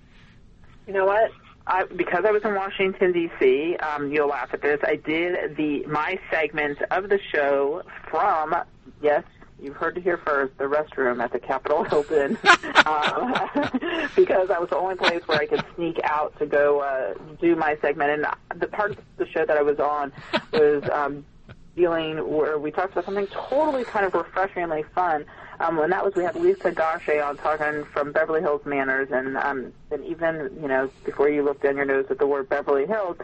You know what? I, because I was in Washington, D C, um, you'll laugh at this, I did the my segment of the show from, yes, you've heard it here first, the restroom at the Capitol Hilton, um, because that was the only place where I could sneak out to go uh, do my segment. And the part of the show that I was on was um, dealing where we talked about something totally kind of refreshingly fun. Um, and that was, we had Lisa Gaucher on talking from Beverly Hills Manners, and um, and even, you know, before you look down your nose at the word Beverly Hills,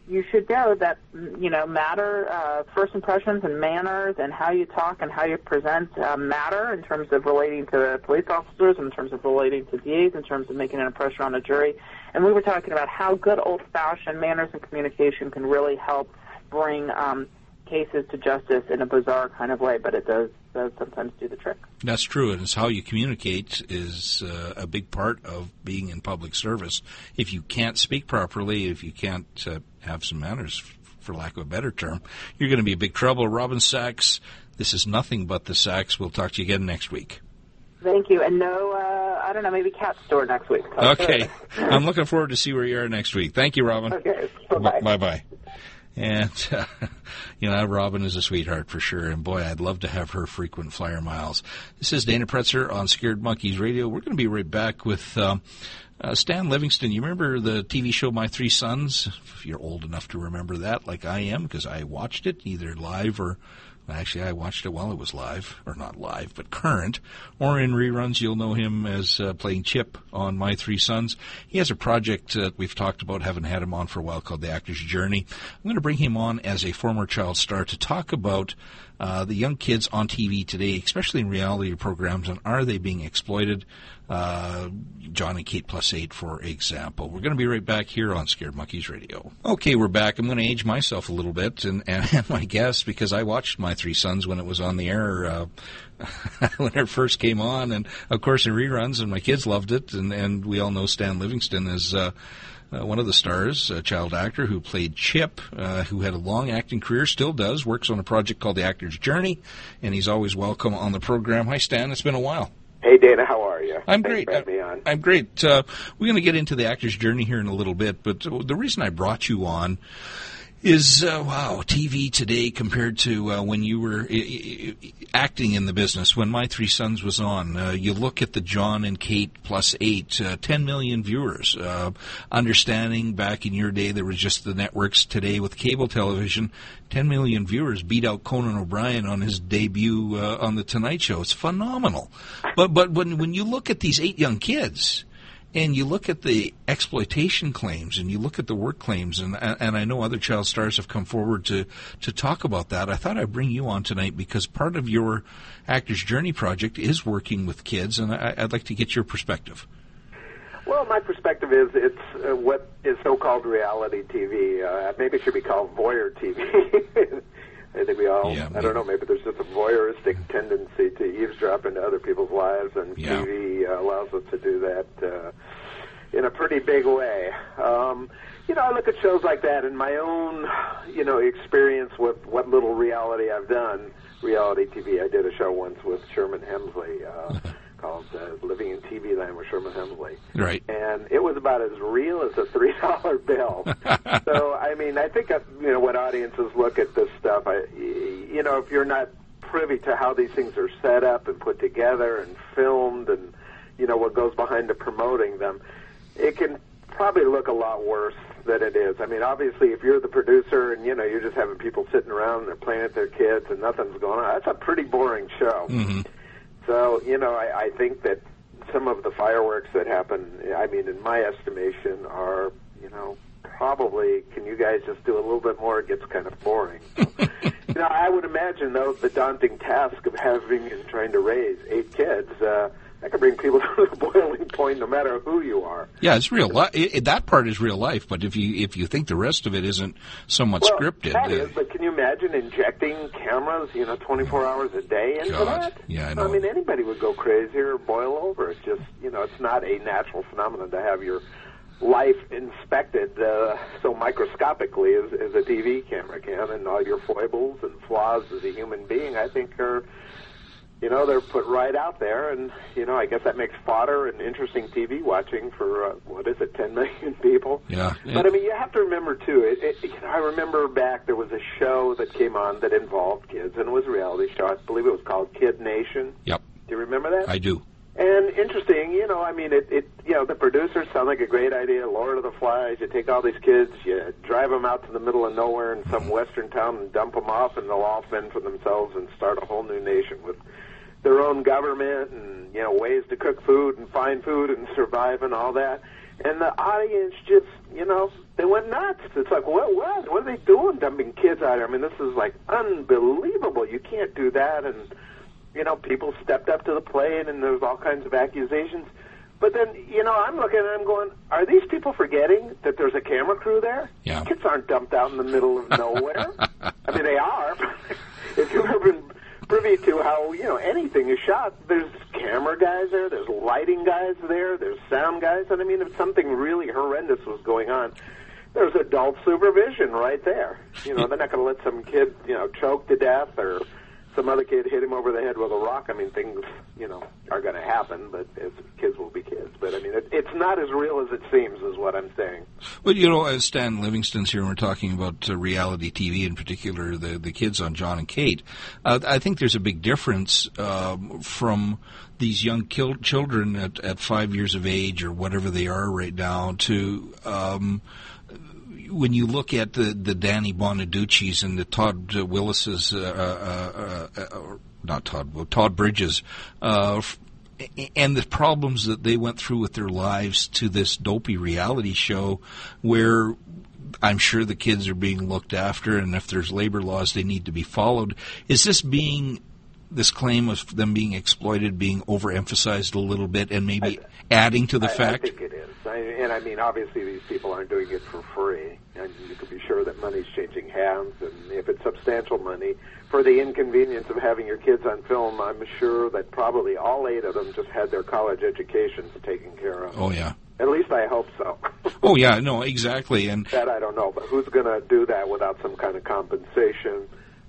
you should know that, you know, matter, uh, first impressions and manners and how you talk and how you present uh, matter in terms of relating to police officers, in terms of relating to D As, in terms of making an impression on a jury. And we were talking about how good old-fashioned manners and communication can really help bring um, cases to justice in a bizarre kind of way, but it does, does sometimes do the trick. That's true, and it's how you communicate is uh, a big part of being in public service. If you can't speak properly, if you can't uh, have some manners, for lack of a better term, you're going to be in big trouble. Robin Sachs, this is Nothing But the Sachs. We'll talk to you again next week. Thank you, and no, uh, I don't know, maybe cat store next week. Okay, I'm looking forward to see where you are next week. Thank you, Robin. Okay, bye-bye. Bye-bye. And, uh, you know, Robin is a sweetheart for sure. And, boy, I'd love to have her frequent flyer miles. This is Dana Pretzer on Scared Monkeys Radio. We're going to be right back with um, uh, Stan Livingston. You remember the T V show My Three Sons? If you're old enough to remember that, like I am, because I watched it either live or... Actually, I watched it while it was live, or not live, but current, or in reruns. You'll know him as uh, playing Chip on My Three Sons. He has a project that uh, we've talked about, haven't had him on for a while, called The Actor's Journey. I'm going to bring him on as a former child star to talk about uh, the young kids on T V today, especially in reality programs, and are they being exploited? Uh, John and Kate Plus Eight, for example. We're going to be right back here on Scared Monkeys Radio. Okay, we're back. I'm going to age myself a little bit, and, and my guess, because I watched My Three Sons when it was on the air, uh, when it first came on, and of course in reruns, and my kids loved it, and, and we all know Stan Livingston is uh, uh, one of the stars, a child actor who played Chip, uh, who had a long acting career, still does, works on a project called The Actor's Journey, and he's always welcome on the program. Hi, Stan. It's been a while. Hey, Dana, how are you? I'm Thanks great. for having me on. I'm great. Uh, we're going to get into the actor's journey here in a little bit, but the reason I brought you on is, uh, wow, T V today compared to uh, when you were I- I- acting in the business, when My Three Sons was on. Uh, you look at the John and Kate Plus Eight, uh, ten million viewers. Uh, understanding back in your day there was just the networks. Today with cable television, ten million viewers beat out Conan O'Brien on his debut uh, on The Tonight Show. It's phenomenal. But but when when you look at these eight young kids, and you look at the exploitation claims, and you look at the work claims, and and I know other child stars have come forward to, to talk about that. I thought I'd bring you on tonight because part of your Actor's Journey project is working with kids, and I, I'd like to get your perspective. Well, my perspective is it's uh, what is so-called reality T V. Uh, maybe it should be called voyeur T V. I think we all, yeah, I don't know, maybe there's just a voyeuristic tendency to eavesdrop into other people's lives, and yeah. T V uh, allows us to do that uh, in a pretty big way. Um, you know, I look at shows like that in my own, you know, experience with what little reality I've done, reality T V. I did a show once with Sherman Hemsley uh, called uh, Living in T V Land with Sherman Hemsley. Right. And it was about as real as a three dollar bill. So, I mean, I think, uh, you know, when audiences look at this stuff, I, you know, if you're not privy to how these things are set up and put together and filmed and, you know, what goes behind the promoting them, it can probably look a lot worse than it is. I mean, obviously, if you're the producer and, you know, you're just having people sitting around and they're playing with their kids and nothing's going on, that's a pretty boring show. Mm-hmm. So, you know, I, I think that some of the fireworks that happen, I mean, in my estimation, are, you know, probably, can you guys just do a little bit more? It gets kind of boring. So, you know, I would imagine, though, the daunting task of having and trying to raise eight kids, uh, that could bring people to the boiling point no matter who you are. Yeah, it's real life. That part is real life, but if you if you think the rest of it isn't somewhat well, scripted... that uh, is, but can you imagine injecting cameras, you know, twenty-four hours a day into God. that? Yeah, I know. I mean, anybody would go crazy or boil over. It's just, you know, it's not a natural phenomenon to have your life inspected uh, so microscopically as, as a T V camera can, and all your foibles and flaws as a human being, I think, are... You know, they're put right out there, and, you know, I guess that makes fodder and interesting T V watching for, uh, what is it, ten million people? Yeah. But, I mean, you have to remember, too, it, it, you know, I remember back there was a show that came on that involved kids, and it was a reality show. I believe it was called Kid Nation. Yep. Do you remember that? I do. And interesting, you know, I mean, it, it, you know, the producers sound like a great idea. Lord of the Flies, you take all these kids, you drive them out to the middle of nowhere in some western town and dump them off, and they'll all fend for themselves and start a whole new nation with their own government and, you know, ways to cook food and find food and survive and all that. And the audience just, you know, they went nuts. It's like, what, what? What are they doing dumping kids out here? I mean, this is, like, unbelievable. You can't do that. And, you know, people stepped up to the plate, and there was all kinds of accusations. But then, you know, I'm looking and I'm going, are these people forgetting that there's a camera crew there? Yeah. Kids aren't dumped out in the middle of nowhere. I mean, they are. If you've ever been privy to how, you know, anything is shot, there's camera guys there, there's lighting guys there, there's sound guys. And I mean, if something really horrendous was going on, there's adult supervision right there. You know, they're not going to let some kid, you know, choke to death or some other kid hit him over the head with a rock. I mean, things, you know, are going to happen, but it's, kids will be kids. But, I mean, it, it's not as real as it seems is what I'm saying. Well, you know, as Stan Livingston's here, and we're talking about uh, reality T V, in particular, the, the kids on John and Kate, uh, I think there's a big difference um, from these young kil- children at, at five years of age or whatever they are right now to... Um, when you look at the, the Danny Bonaducci's and the Todd Willis's, uh, uh, uh, uh, not Todd, well, Todd Bridges, uh, f- and the problems that they went through with their lives to this dopey reality show where I'm sure the kids are being looked after, and if there's labor laws, they need to be followed. Is this being, this claim of them being exploited being overemphasized a little bit and maybe I, adding to the I, fact? I think it is. I, and I mean, obviously these people aren't doing it for free. And you can be sure that money's changing hands. And if it's substantial money, for the inconvenience of having your kids on film, I'm sure that probably all eight of them just had their college educations taken care of. Oh, yeah. At least I hope so. Oh, yeah, no, exactly. And that I don't know, but who's going to do that without some kind of compensation?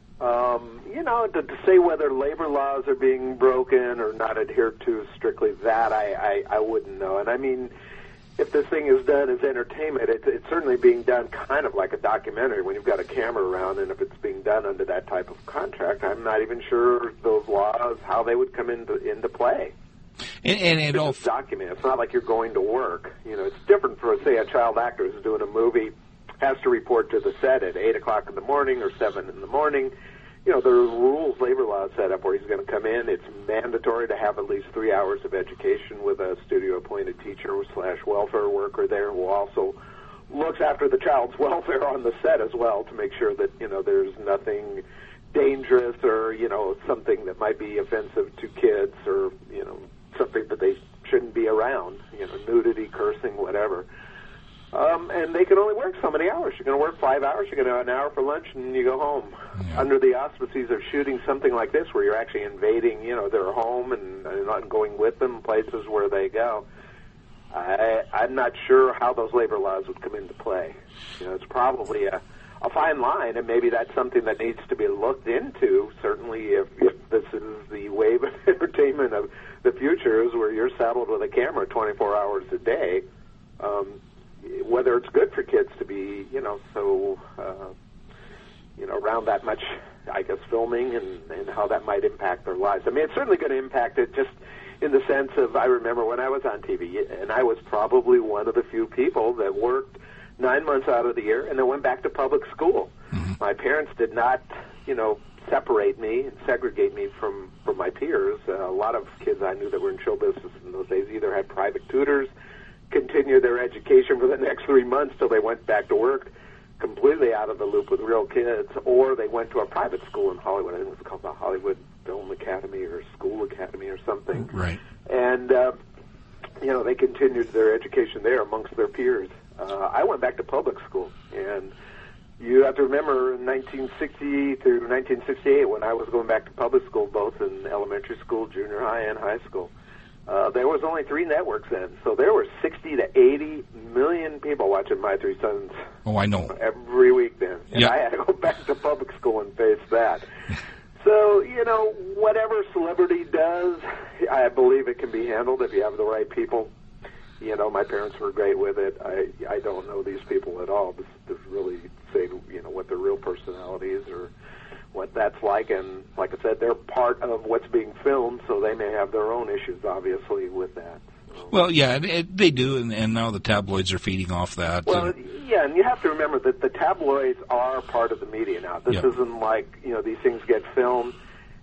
Um, you know, to, to say whether labor laws are being broken or not adhered to strictly, that I, I, I wouldn't know. And I mean, if this thing is done as entertainment, it, it's certainly being done kind of like a documentary when you've got a camera around, and if it's being done under that type of contract, I'm not even sure those laws, how they would come into, into play. And, and it all it's documented. It's not like you're going to work. You know, it's different for, say, a child actor who's doing a movie, has to report to the set at eight o'clock in the morning or seven in the morning. You know, there are rules, labor laws set up where he's going to come in. It's mandatory to have at least three hours of education with a studio-appointed teacher slash welfare worker there who also looks after the child's welfare on the set as well to make sure that, you know, there's nothing dangerous or, you know, something that might be offensive to kids or, you know, something that they shouldn't be around, you know, nudity, cursing, whatever. Um, and they can only work so many hours. You're going to work five hours, you're going to have an hour for lunch, and you go home. Yeah. Under the auspices of shooting something like this where you're actually invading, you know, their home and, and not going with them, places where they go, I, I'm not sure how those labor laws would come into play. You know, it's probably a, a fine line, and maybe that's something that needs to be looked into, certainly if, if this is the wave of entertainment of the future is where you're saddled with a camera twenty-four hours a day. Um, whether it's good for kids to be, you know, so, uh, you know, around that much, I guess, filming and, and how that might impact their lives. I mean, it's certainly going to impact it just in the sense of, I remember when I was on T V, and I was probably one of the few people that worked nine months out of the year and then went back to public school. Mm-hmm. My parents did not, you know, separate me and segregate me from, from my peers. Uh, a lot of kids I knew that were in show business in those days either had private tutors, continue their education for the next three months till they went back to work, completely out of the loop with real kids, or they went to a private school in Hollywood. I think it was called the Hollywood Film Academy or School Academy or something. Right. And, uh, you know, they continued their education there amongst their peers. Uh, I went back to public school, and you have to remember in nineteen sixty through nineteen sixty-eight when I was going back to public school, both in elementary school, junior high, and high school, Uh, there was only three networks then, so there were sixty to eighty million people watching My Three Sons. Oh, I know. Every week then. And yep. I had to go back to public school and face that. So, you know, whatever celebrity does, I believe it can be handled if you have the right people. You know, my parents were great with it. I I don't know these people at all to, to really say, you know, what their real personality is or what that's like, and like I said, they're part of what's being filmed, so they may have their own issues, obviously, with that. So. Well, yeah, it, it, they do, and, and now the tabloids are feeding off that. Well, and, yeah, and you have to remember that the tabloids are part of the media now. This yep. isn't like, you know, these things get filmed,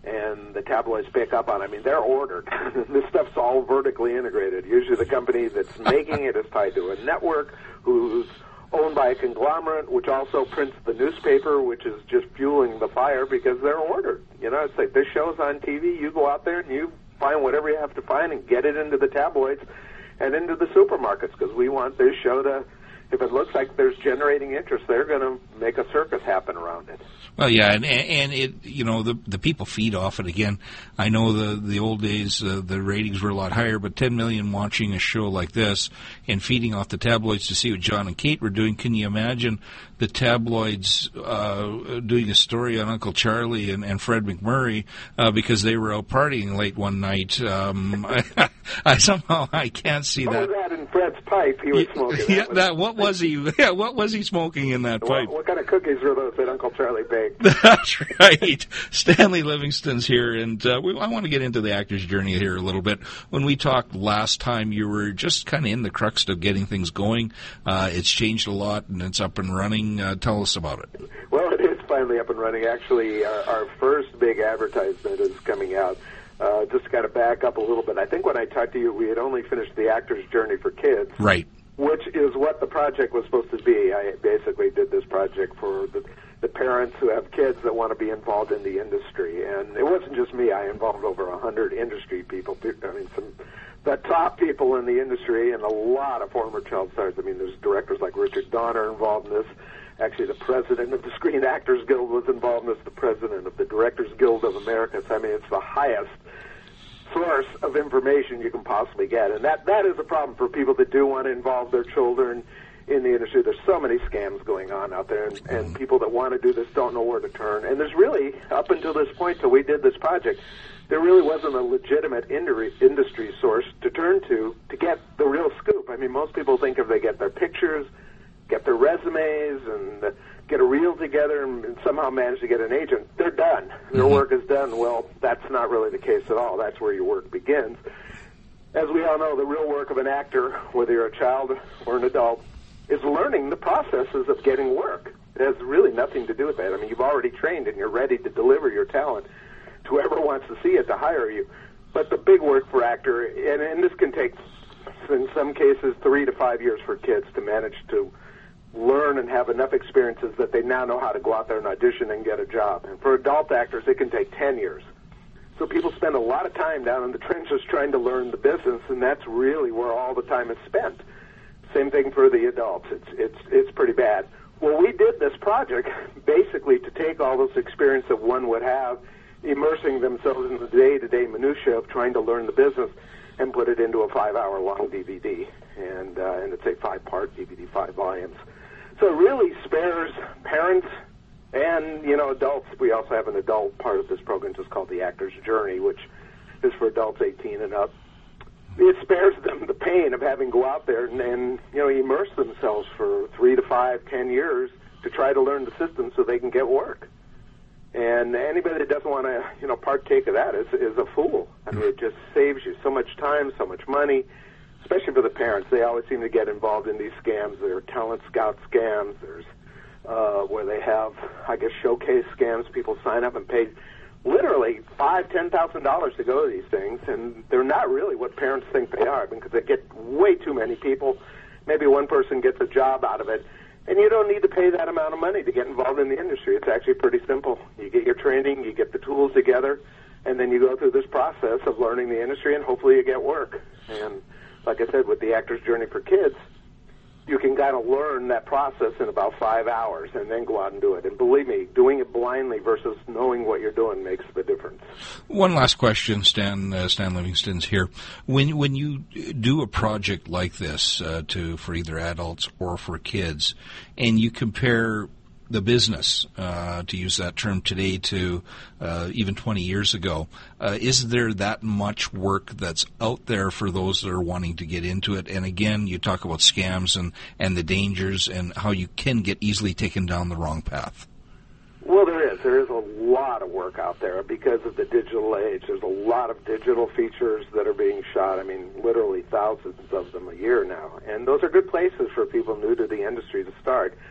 and the tabloids pick up on it. I mean, they're ordered. This stuff's all vertically integrated. Usually the company that's making it is tied to a network who's owned by a conglomerate, which also prints the newspaper, which is just fueling the fire because they're ordered. You know, it's like this show's on T V, you go out there and you find whatever you have to find and get it into the tabloids and into the supermarkets, because we want this show to, if it looks like there's generating interest, they're going to make a circus happen around it. Well, yeah, and and it, you know, the the people feed off it. Again, I know the the old days, uh, the ratings were a lot higher, but ten million watching a show like this and feeding off the tabloids to see what John and Kate were doing. Can you imagine the tabloids uh, doing a story on Uncle Charlie and, and Fred McMurray uh, because they were out partying late one night? Um, I, I somehow I can't see what that. Was that in Fred's pipe he was smoking? Yeah, that, that what was he? Yeah, what was he smoking in that pipe? What, what kind of cookies were those that Uncle Charlie baked? That's right. Stanley Livingston's here, and uh, we, I want to get into the actor's journey here a little bit. When we talked last time, you were just kind of in the crux of getting things going. Uh, it's changed a lot, and it's up and running. Uh, tell us about it. Well, it is finally up and running. Actually, our, our first big advertisement is coming out. Uh, just to kind of back up a little bit. I think when I talked to you, we had only finished the actor's journey for kids. Right. Which is what the project was supposed to be. I basically did this project for the, the parents who have kids that want to be involved in the industry. And it wasn't just me. I involved over one hundred industry people. I mean, some the top people in the industry and a lot of former child stars. I mean, there's directors like Richard Donner involved in this. Actually, the president of the Screen Actors Guild was involved in this, the president of the Directors Guild of America. So, I mean, it's the highest source of information you can possibly get. And that, that is a problem for people that do want to involve their children in the industry. There's so many scams going on out there, and, and people that want to do this don't know where to turn. And there's really, up until this point, till we did this project, there really wasn't a legitimate industry source to turn to to get the real scoop. I mean, most people think if they get their pictures, get their resumes, and get a reel together and somehow manage to get an agent, they're done. Their mm-hmm. work is done. Well, that's not really the case at all. That's where your work begins. As we all know, the real work of an actor, whether you're a child or an adult, is learning the processes of getting work. It has really nothing to do with that. I mean, you've already trained and you're ready to deliver your talent to whoever wants to see it, to hire you. But the big work for actor, and, and this can take, in some cases, three to five years for kids to manage to learn and have enough experiences that they now know how to go out there and audition and get a job. And for adult actors, it can take ten years. So people spend a lot of time down in the trenches trying to learn the business, and that's really where all the time is spent. Same thing for the adults. It's it's it's pretty bad. Well, we did this project basically to take all this experience that one would have, immersing themselves in the day-to-day minutia of trying to learn the business, and put it into a five-hour long D V D. And uh, and it's a five-part D V D, five volumes. So it really spares parents and, you know, adults. We also have an adult part of this program just called The Actor's Journey, which is for adults eighteen and up. It spares them the pain of having to go out there and, and, you know, immerse themselves for three to five, ten years to try to learn the system so they can get work. And anybody that doesn't want to, you know, partake of that is, is a fool. I mean, it just saves you so much time, so much money, especially for the parents. They always seem to get involved in these scams. There are talent scout scams. There's uh, where they have, I guess, showcase scams. People sign up and pay literally five, ten thousand dollars to go to these things, and they're not really what parents think they are, because they get way too many people. Maybe one person gets a job out of it, and you don't need to pay that amount of money to get involved in the industry. It's actually pretty simple. You get your training, you get the tools together, and then you go through this process of learning the industry, and hopefully you get work. And like I said, with the Actor's Journey for Kids, you can kind of learn that process in about five hours and then go out and do it. And believe me, doing it blindly versus knowing what you're doing makes the difference. One last question, Stan. Uh, Stan Livingston's here. When when you do a project like this uh, to for either adults or for kids, and you compare the business, uh, to use that term today, to uh, even twenty years ago, uh, is there that much work that's out there for those that are wanting to get into it? And again, you talk about scams and, and the dangers and how you can get easily taken down the wrong path. Well, there is. There is a lot of work out there because of the digital age. There's a lot of digital features that are being shot. I mean, literally thousands of them a year now. And those are good places for people new to the industry to start.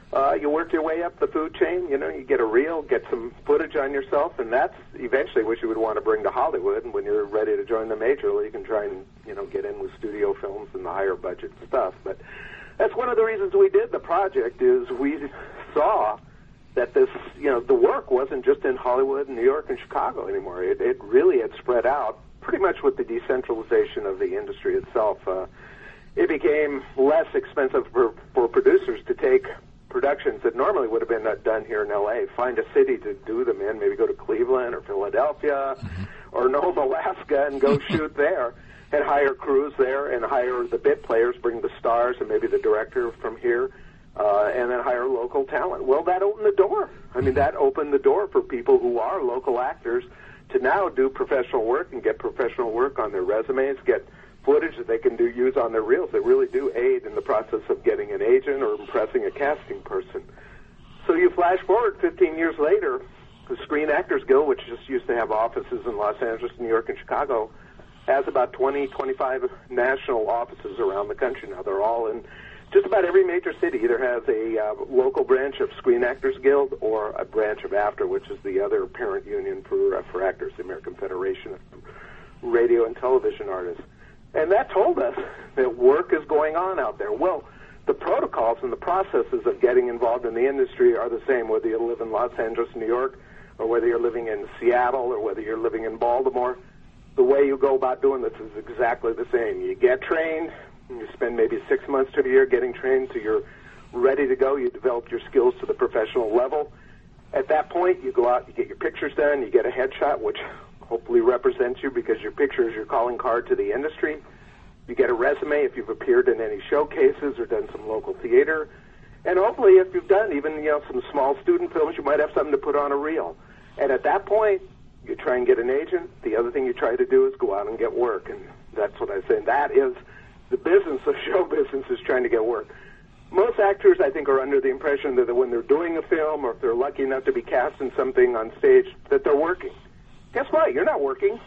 Uh, you work your way up the food chain, you know, you get a reel, get some footage on yourself, and that's eventually what you would want to bring to Hollywood. And when you're ready to join the major league, you can try and, you know, get in with studio films and the higher budget stuff. But that's one of the reasons we did the project, is we saw that this, you know, the work wasn't just in Hollywood and New York and Chicago anymore. It, it really had spread out pretty much with the decentralization of the industry itself. Uh, it became less expensive for, for producers to take productions that normally would have been done here in L A, find a city to do them in, maybe go to Cleveland or Philadelphia mm-hmm. or Nome, Alaska, and go shoot there, and hire crews there, and hire the bit players, bring the stars and maybe the director from here, uh, and then hire local talent. Well, that opened the door. I mean, that opened the door for people who are local actors to now do professional work and get professional work on their resumes, get footage that they can do use on their reels that really do aid in the process of getting an agent or impressing a casting person. So you flash forward fifteen years later, the Screen Actors Guild, which just used to have offices in Los Angeles, New York, and Chicago, has about twenty, twenty-five national offices around the country now. They're all in just about every major city, either has a uh, local branch of Screen Actors Guild or a branch of AFTRA, which is the other parent union for, uh, for actors, the American Federation of Radio and Television Artists. And that told us that work is going on out there. Well, the protocols and the processes of getting involved in the industry are the same, whether you live in Los Angeles, New York, or whether you're living in Seattle, or whether you're living in Baltimore. The way you go about doing this is exactly the same. You get trained, and you spend maybe six months to a year getting trained so you're ready to go. You develop your skills to the professional level. At that point, you go out, you get your pictures done, you get a headshot, which hopefully represents you because your picture is your calling card to the industry. You get a resume if you've appeared in any showcases or done some local theater. And hopefully if you've done even, you know, some small student films, you might have something to put on a reel. And at that point, you try and get an agent. The other thing you try to do is go out and get work. And that's what I say. That is the business of show business, is trying to get work. Most actors, I think, are under the impression that when they're doing a film, or if they're lucky enough to be cast in something on stage, that they're working. Guess what? You're not working.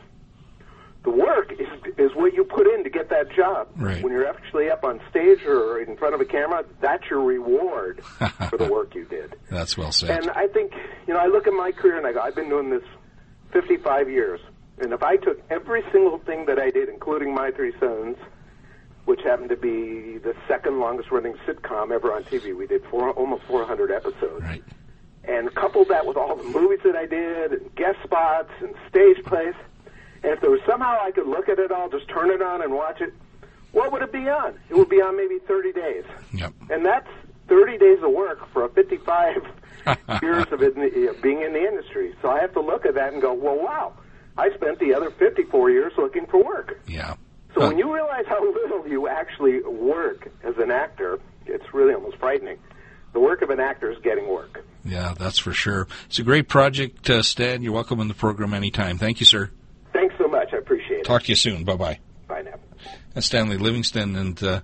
The work is is what you put in to get that job. Right. When you're actually up on stage or in front of a camera, that's your reward for the work you did. That's well said. And I think, you know, I look at my career and I go, I've been doing this fifty-five years. And if I took every single thing that I did, including My Three Sons, which happened to be the second longest running sitcom ever on T V, we did four, almost four hundred episodes. Right. And coupled that with all the movies that I did, and guest spots, and stage plays, and if there was somehow I could look at it all, just turn it on and watch it, what would it be on? It would be on maybe thirty days. Yep. And that's thirty days of work for a fifty-five years of it, uh, being in the industry. So I have to look at that and go, well, wow, I spent the other fifty-four years looking for work. Yeah. So uh, when you realize how little you actually work as an actor, it's really almost frightening. The work of an actor is getting work. Yeah, that's for sure. It's a great project, uh, Stan. You're welcome in the program anytime. Thank you, sir. Thanks so much. I appreciate it. Talk to you soon. Bye-bye. Bye now. That's Stanley Livingston, and uh,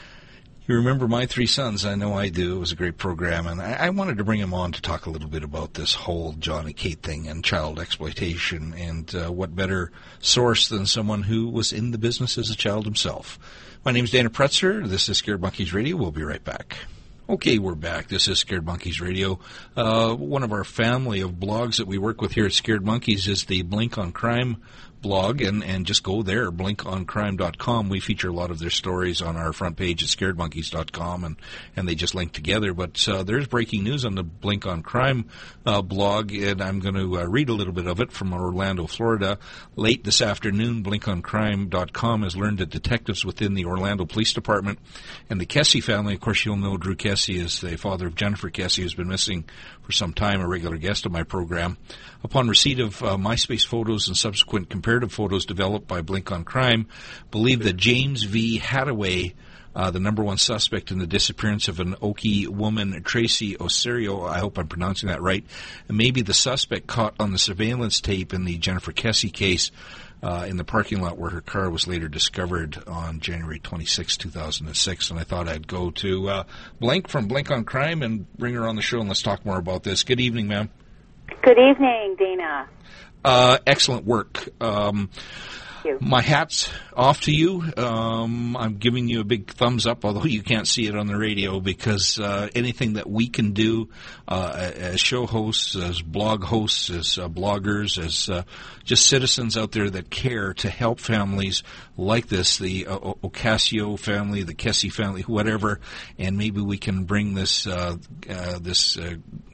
you remember My Three Sons? I know I do. It was a great program, and I, I wanted to bring him on to talk a little bit about this whole Johnny Cate thing and child exploitation, and uh, what better source than someone who was in the business as a child himself. My name's Dana Pretzer. This is Scared Monkeys Radio. We'll be right back. Okay, we're back. This is Scared Monkeys Radio. Uh, one of our family of blogs that we work with here at Scared Monkeys is the Blink on Crime blog, and, and just go there, blink on crime dot com. We feature a lot of their stories on our front page at scared monkeys dot com, and, and they just link together. But uh, there's breaking news on the Blink on Crime uh, blog, and I'm going to uh, read a little bit of it from Orlando, Florida. Late this afternoon, blink on crime dot com has learned that detectives within the Orlando Police Department and the Kesse family, of course you'll know Drew Kesse is the father of Jennifer Kesse, who's been missing for some time, a regular guest of my program. Upon receipt of uh, MySpace photos and subsequent comparative photos developed by Blink on Crime, believe that James V. Hadaway, uh, the number one suspect in the disappearance of an Okie woman, Tracy Osorio, I hope I'm pronouncing that right, and maybe the suspect caught on the surveillance tape in the Jennifer Kesse case uh, in the parking lot where her car was later discovered on January twenty-sixth, two thousand six. And I thought I'd go to uh, Blink from Blink on Crime and bring her on the show, and let's talk more about this. Good evening, ma'am. Good evening, Dana. Uh, excellent work. Um, you. My hat's off to you. Um, I'm giving you a big thumbs up, although you can't see it on the radio, because uh, anything that we can do uh, as show hosts, as blog hosts, as uh, bloggers, as uh, just citizens out there that care to help families like this, the uh, Ocasio family, the Kesse family, whatever, and maybe we can bring this uh, uh, this uh,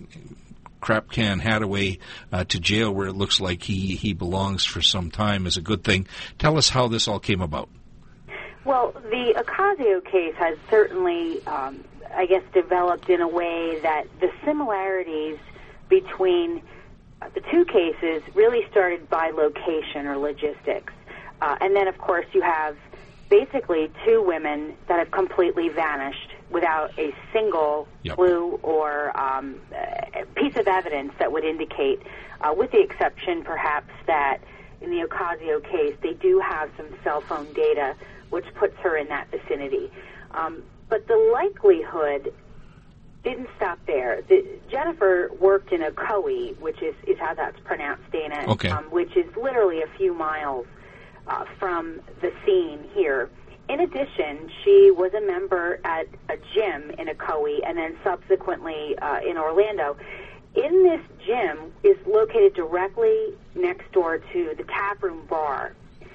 crap can Hadaway uh, to jail where it looks like he, he belongs for some time is a good thing. Tell us how this all came about. Well, the Ocasio case has certainly, um, I guess, developed in a way that the similarities between the two cases really started by location or logistics. Uh, and then, of course, you have basically two women that have completely vanished without a single yep. clue or um, piece of evidence that would indicate, uh, with the exception perhaps that in the Ocasio case they do have some cell phone data which puts her in that vicinity. Um, but the likelihood didn't stop there. The, Jennifer worked in Ocoee, which is, is how that's pronounced, Dana, okay. um, which is literally a few miles uh, from the scene here. In addition, she was a member at a gym in Ocoee and then subsequently uh, in Orlando. In this gym is located directly next door to the taproom bar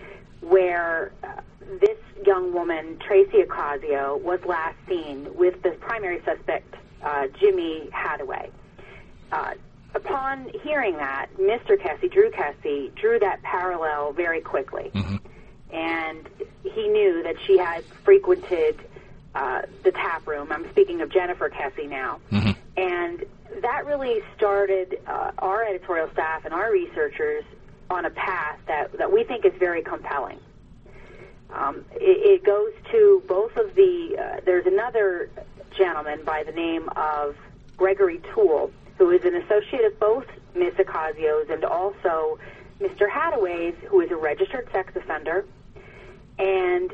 where uh, this young woman, Tracy Ocasio, was last seen with the primary suspect, uh, Jimmy Hadaway. Uh, upon hearing that, Mister Kesse, Drew Kesse, drew that parallel very quickly. Mm-hmm. And he knew that she had frequented uh, the tap room. I'm speaking of Jennifer Kesse now. Mm-hmm. And that really started uh, our editorial staff and our researchers on a path that, that we think is very compelling. Um, it, it goes to both of the, uh, there's another gentleman by the name of Gregory Toole, who is an associate of both Miss Ocasio's and also Mister Hadaway's, who is a registered sex offender. And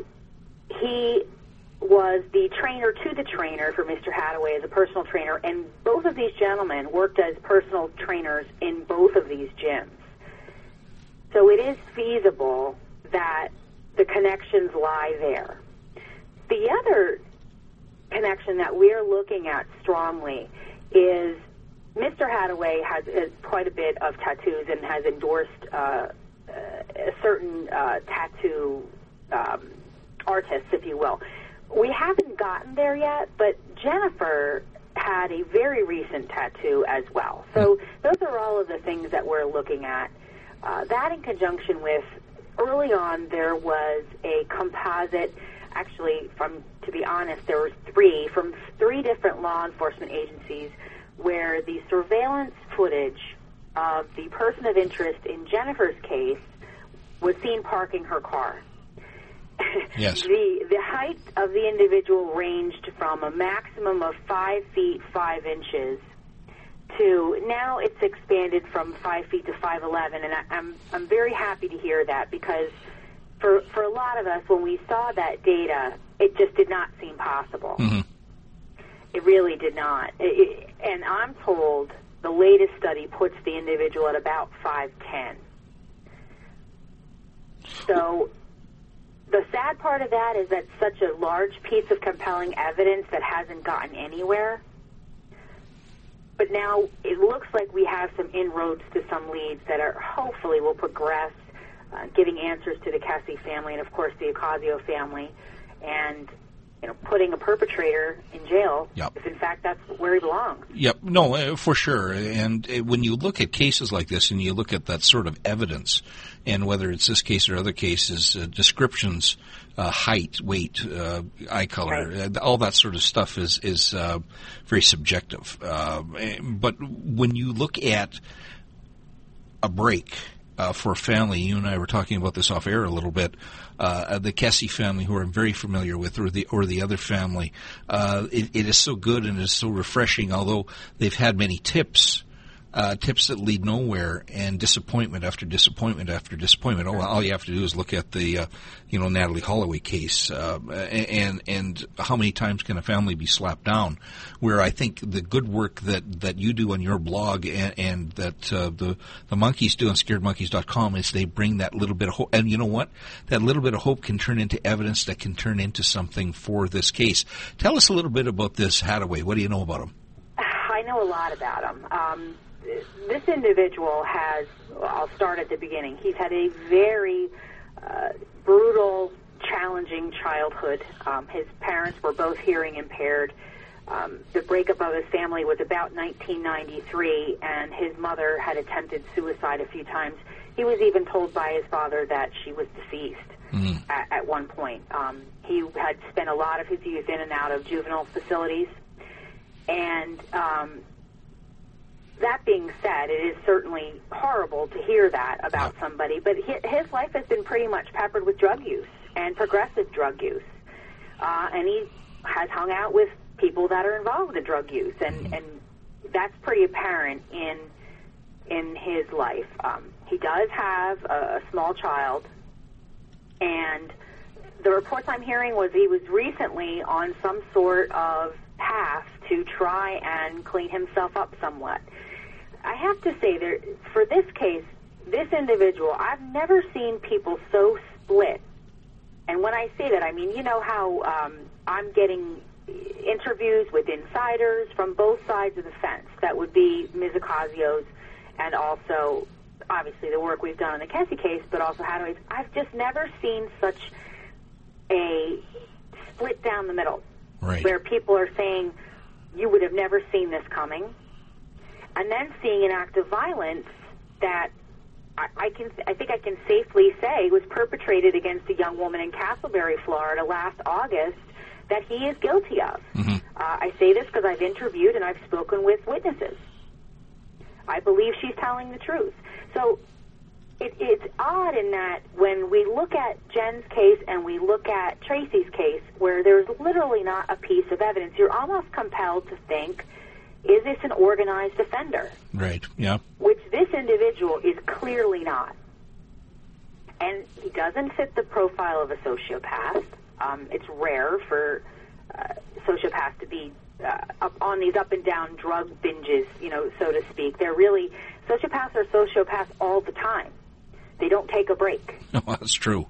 he was the trainer to the trainer for Mister Hadaway as a personal trainer, and both of these gentlemen worked as personal trainers in both of these gyms. So it is feasible that the connections lie there. The other connection that we're looking at strongly is Mister Hadaway has, has quite a bit of tattoos and has endorsed uh, a certain uh, tattoo Um, artists, if you will. We haven't gotten there yet, but Jennifer had a very recent tattoo as well. So those are all of the things that we're looking at. Uh, that in conjunction with, early on, there was a composite, actually, from to be honest, there were three, from three different law enforcement agencies where the surveillance footage of the person of interest in Jennifer's case was seen parking her car. Yes. the the height of the individual ranged from a maximum of five feet five inches to now it's expanded from five feet to five eleven, and I, I'm I'm very happy to hear that, because for for a lot of us, when we saw that data, it just did not seem possible. Mm-hmm. It really did not. It, it, and I'm told the latest study puts the individual at about five ten. So the sad part of that is that such a large piece of compelling evidence that hasn't gotten anywhere. But now it looks like we have some inroads to some leads that are hopefully will progress, uh, giving answers to the Kesse family and, of course, the Ocasio family, and you know, putting a perpetrator in jail, yep. if in fact that's where he belongs. Yep, no, uh, for sure. And uh, when you look at cases like this and you look at that sort of evidence, and whether it's this case or other cases, uh, descriptions, uh, height, weight, uh, eye color, right. uh, all that sort of stuff is, is uh, very subjective. Uh, but when you look at a break uh, for a family, you and I were talking about this off air a little bit, Uh, the Kesse family, who I'm very familiar with, or the or the other family, uh, it, it is so good and it is so refreshing. Although they've had many tips uh, tips that lead nowhere, and disappointment after disappointment after disappointment. Oh, all you have to do is look at the, uh, you know, Natalie Holloway case, uh, and and how many times can a family be slapped down? Where I think the good work that, that you do on your blog and, and that uh, the the monkeys do on scared monkeys dot com is they bring that little bit of hope. And you know what? That little bit of hope can turn into evidence that can turn into something for this case. Tell us a little bit about this Hadaway. What do you know about him? I know a lot about him. Um, this individual has, I'll start at the beginning, he's had a very uh, brutal, challenging childhood. Um, his parents were both hearing impaired. Um, the breakup of his family was about nineteen ninety-three, and his mother had attempted suicide a few times. He was even told by his father that she was deceased mm. at, at one point. Um, he had spent a lot of his youth in and out of juvenile facilities. And um, that being said, it is certainly horrible to hear that about somebody, but his life has been pretty much peppered with drug use and progressive drug use. Uh, and he has hung out with people that are involved with drug use, and, and that's pretty apparent in in his life. Um, he does have a, a small child, and the reports I'm hearing was he was recently on some sort of path to try and clean himself up somewhat. I have to say, there, for this case, this individual, I've never seen people so split. And when I say that, I mean, you know how um, I'm getting interviews with insiders from both sides of the fence. That would be Miz Ocasio's and also, obviously, the work we've done on the Kesse case, but also Hadaway's. I've just never seen such a split down the middle, right, where people are saying, you would have never seen this coming, and then seeing an act of violence that I, I can, I think I can safely say was perpetrated against a young woman in Castleberry, Florida, last August, that he is guilty of. Mm-hmm. Uh, I say this because I've interviewed and I've spoken with witnesses. I believe she's telling the truth. So it, it's odd in that when we look at Jen's case and we look at Tracy's case, where there's literally not a piece of evidence, you're almost compelled to think, is this an organized offender? Right, yeah. Which this individual is clearly not. And he doesn't fit the profile of a sociopath. Um, it's rare for uh, sociopaths to be uh, up on these up and down drug binges, you know, so to speak. They're really, sociopaths are sociopaths all the time. They don't take a break. Oh, that's true.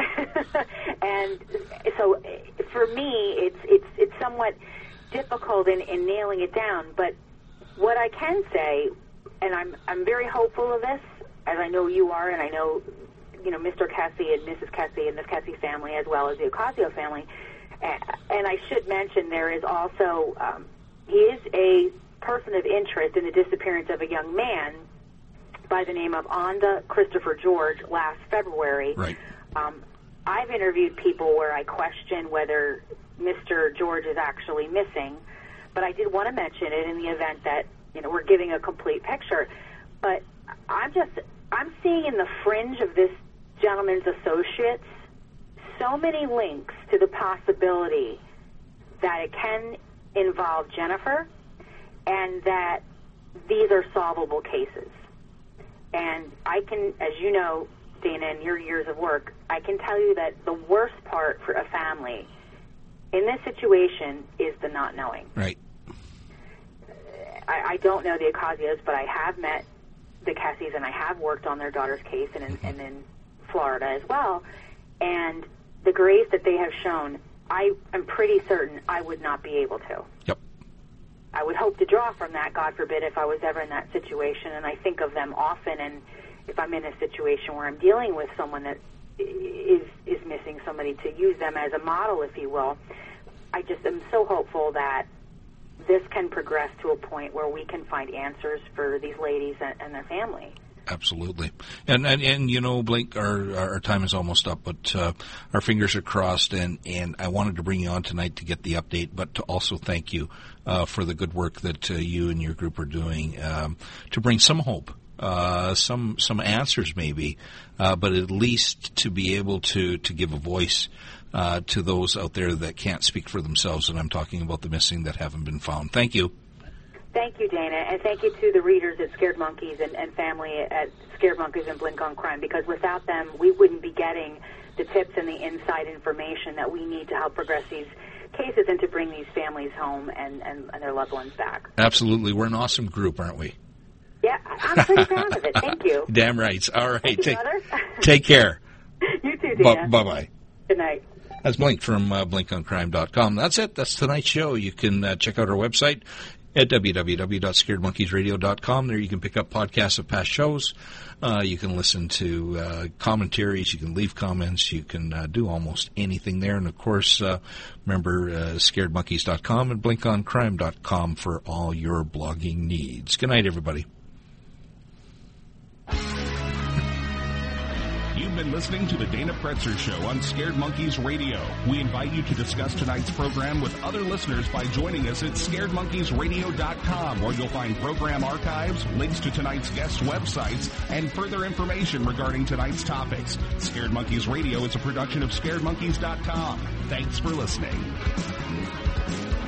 And so, for me, it's it's it's somewhat difficult in, in nailing it down. But what I can say, and I'm I'm very hopeful of this, as I know you are, and I know, you know, Mister Kesse and Missus Kesse and Miss Kesse family, as well as the Ocasio family. And I should mention there is also, um, he is a person of interest in the disappearance of a young man by the name of Onda Christopher George last February. Right. Um, I've interviewed people where I question whether Mister George is actually missing, but I did want to mention it in the event that, you know, we're giving a complete picture. But I'm just, I'm seeing in the fringe of this gentleman's associates so many links to the possibility that it can involve Jennifer and that these are solvable cases. And I can, as you know, Dana, in your years of work, I can tell you that the worst part for a family in this situation is the not knowing. Right. I, I don't know the Ocasios, but I have met the Kesses, and I have worked on their daughter's case and in, mm-hmm. and in Florida as well. And the grace that they have shown, I am pretty certain I would not be able to. Yep. I would hope to draw from that, God forbid, if I was ever in that situation, and I think of them often, and if I'm in a situation where I'm dealing with someone that is is missing somebody, to use them as a model, if you will, I just am so hopeful that this can progress to a point where we can find answers for these ladies and, and their family. Absolutely. And, and, and you know, Blake, our, our time is almost up, but uh, our fingers are crossed, and, and I wanted to bring you on tonight to get the update, but to also thank you uh, for the good work that uh, you and your group are doing um, to bring some hope, uh, some some answers maybe, uh, but at least to be able to, to give a voice uh, to those out there that can't speak for themselves, and I'm talking about the missing that haven't been found. Thank you. Thank you, Dana, and thank you to the readers at Scared Monkeys and, and family at Scared Monkeys and Blink on Crime, because without them, we wouldn't be getting the tips and the inside information that we need to help progress these cases and to bring these families home and, and, and their loved ones back. Absolutely. We're an awesome group, aren't we? Yeah, I'm pretty proud of it. Thank you. Damn right. All right. Thank you, take, brother. take care. You too, Dana. Bu- bye-bye. Good night. That's Blink from uh, blink on crime dot com. That's it. That's tonight's show. You can uh, check out our website at w w w dot scared monkeys radio dot com. There you can pick up podcasts of past shows. Uh, you can listen to uh, commentaries. You can leave comments. You can uh, do almost anything there. And, of course, uh, remember uh, scared monkeys dot com and blink on crime dot com for all your blogging needs. Good night, everybody. You've been listening to the Dana Pretzer Show on Scared Monkeys Radio. We invite you to discuss tonight's program with other listeners by joining us at scared monkeys radio dot com, where you'll find program archives, links to tonight's guests' websites, and further information regarding tonight's topics. Scared Monkeys Radio is a production of scared monkeys dot com. Thanks for listening.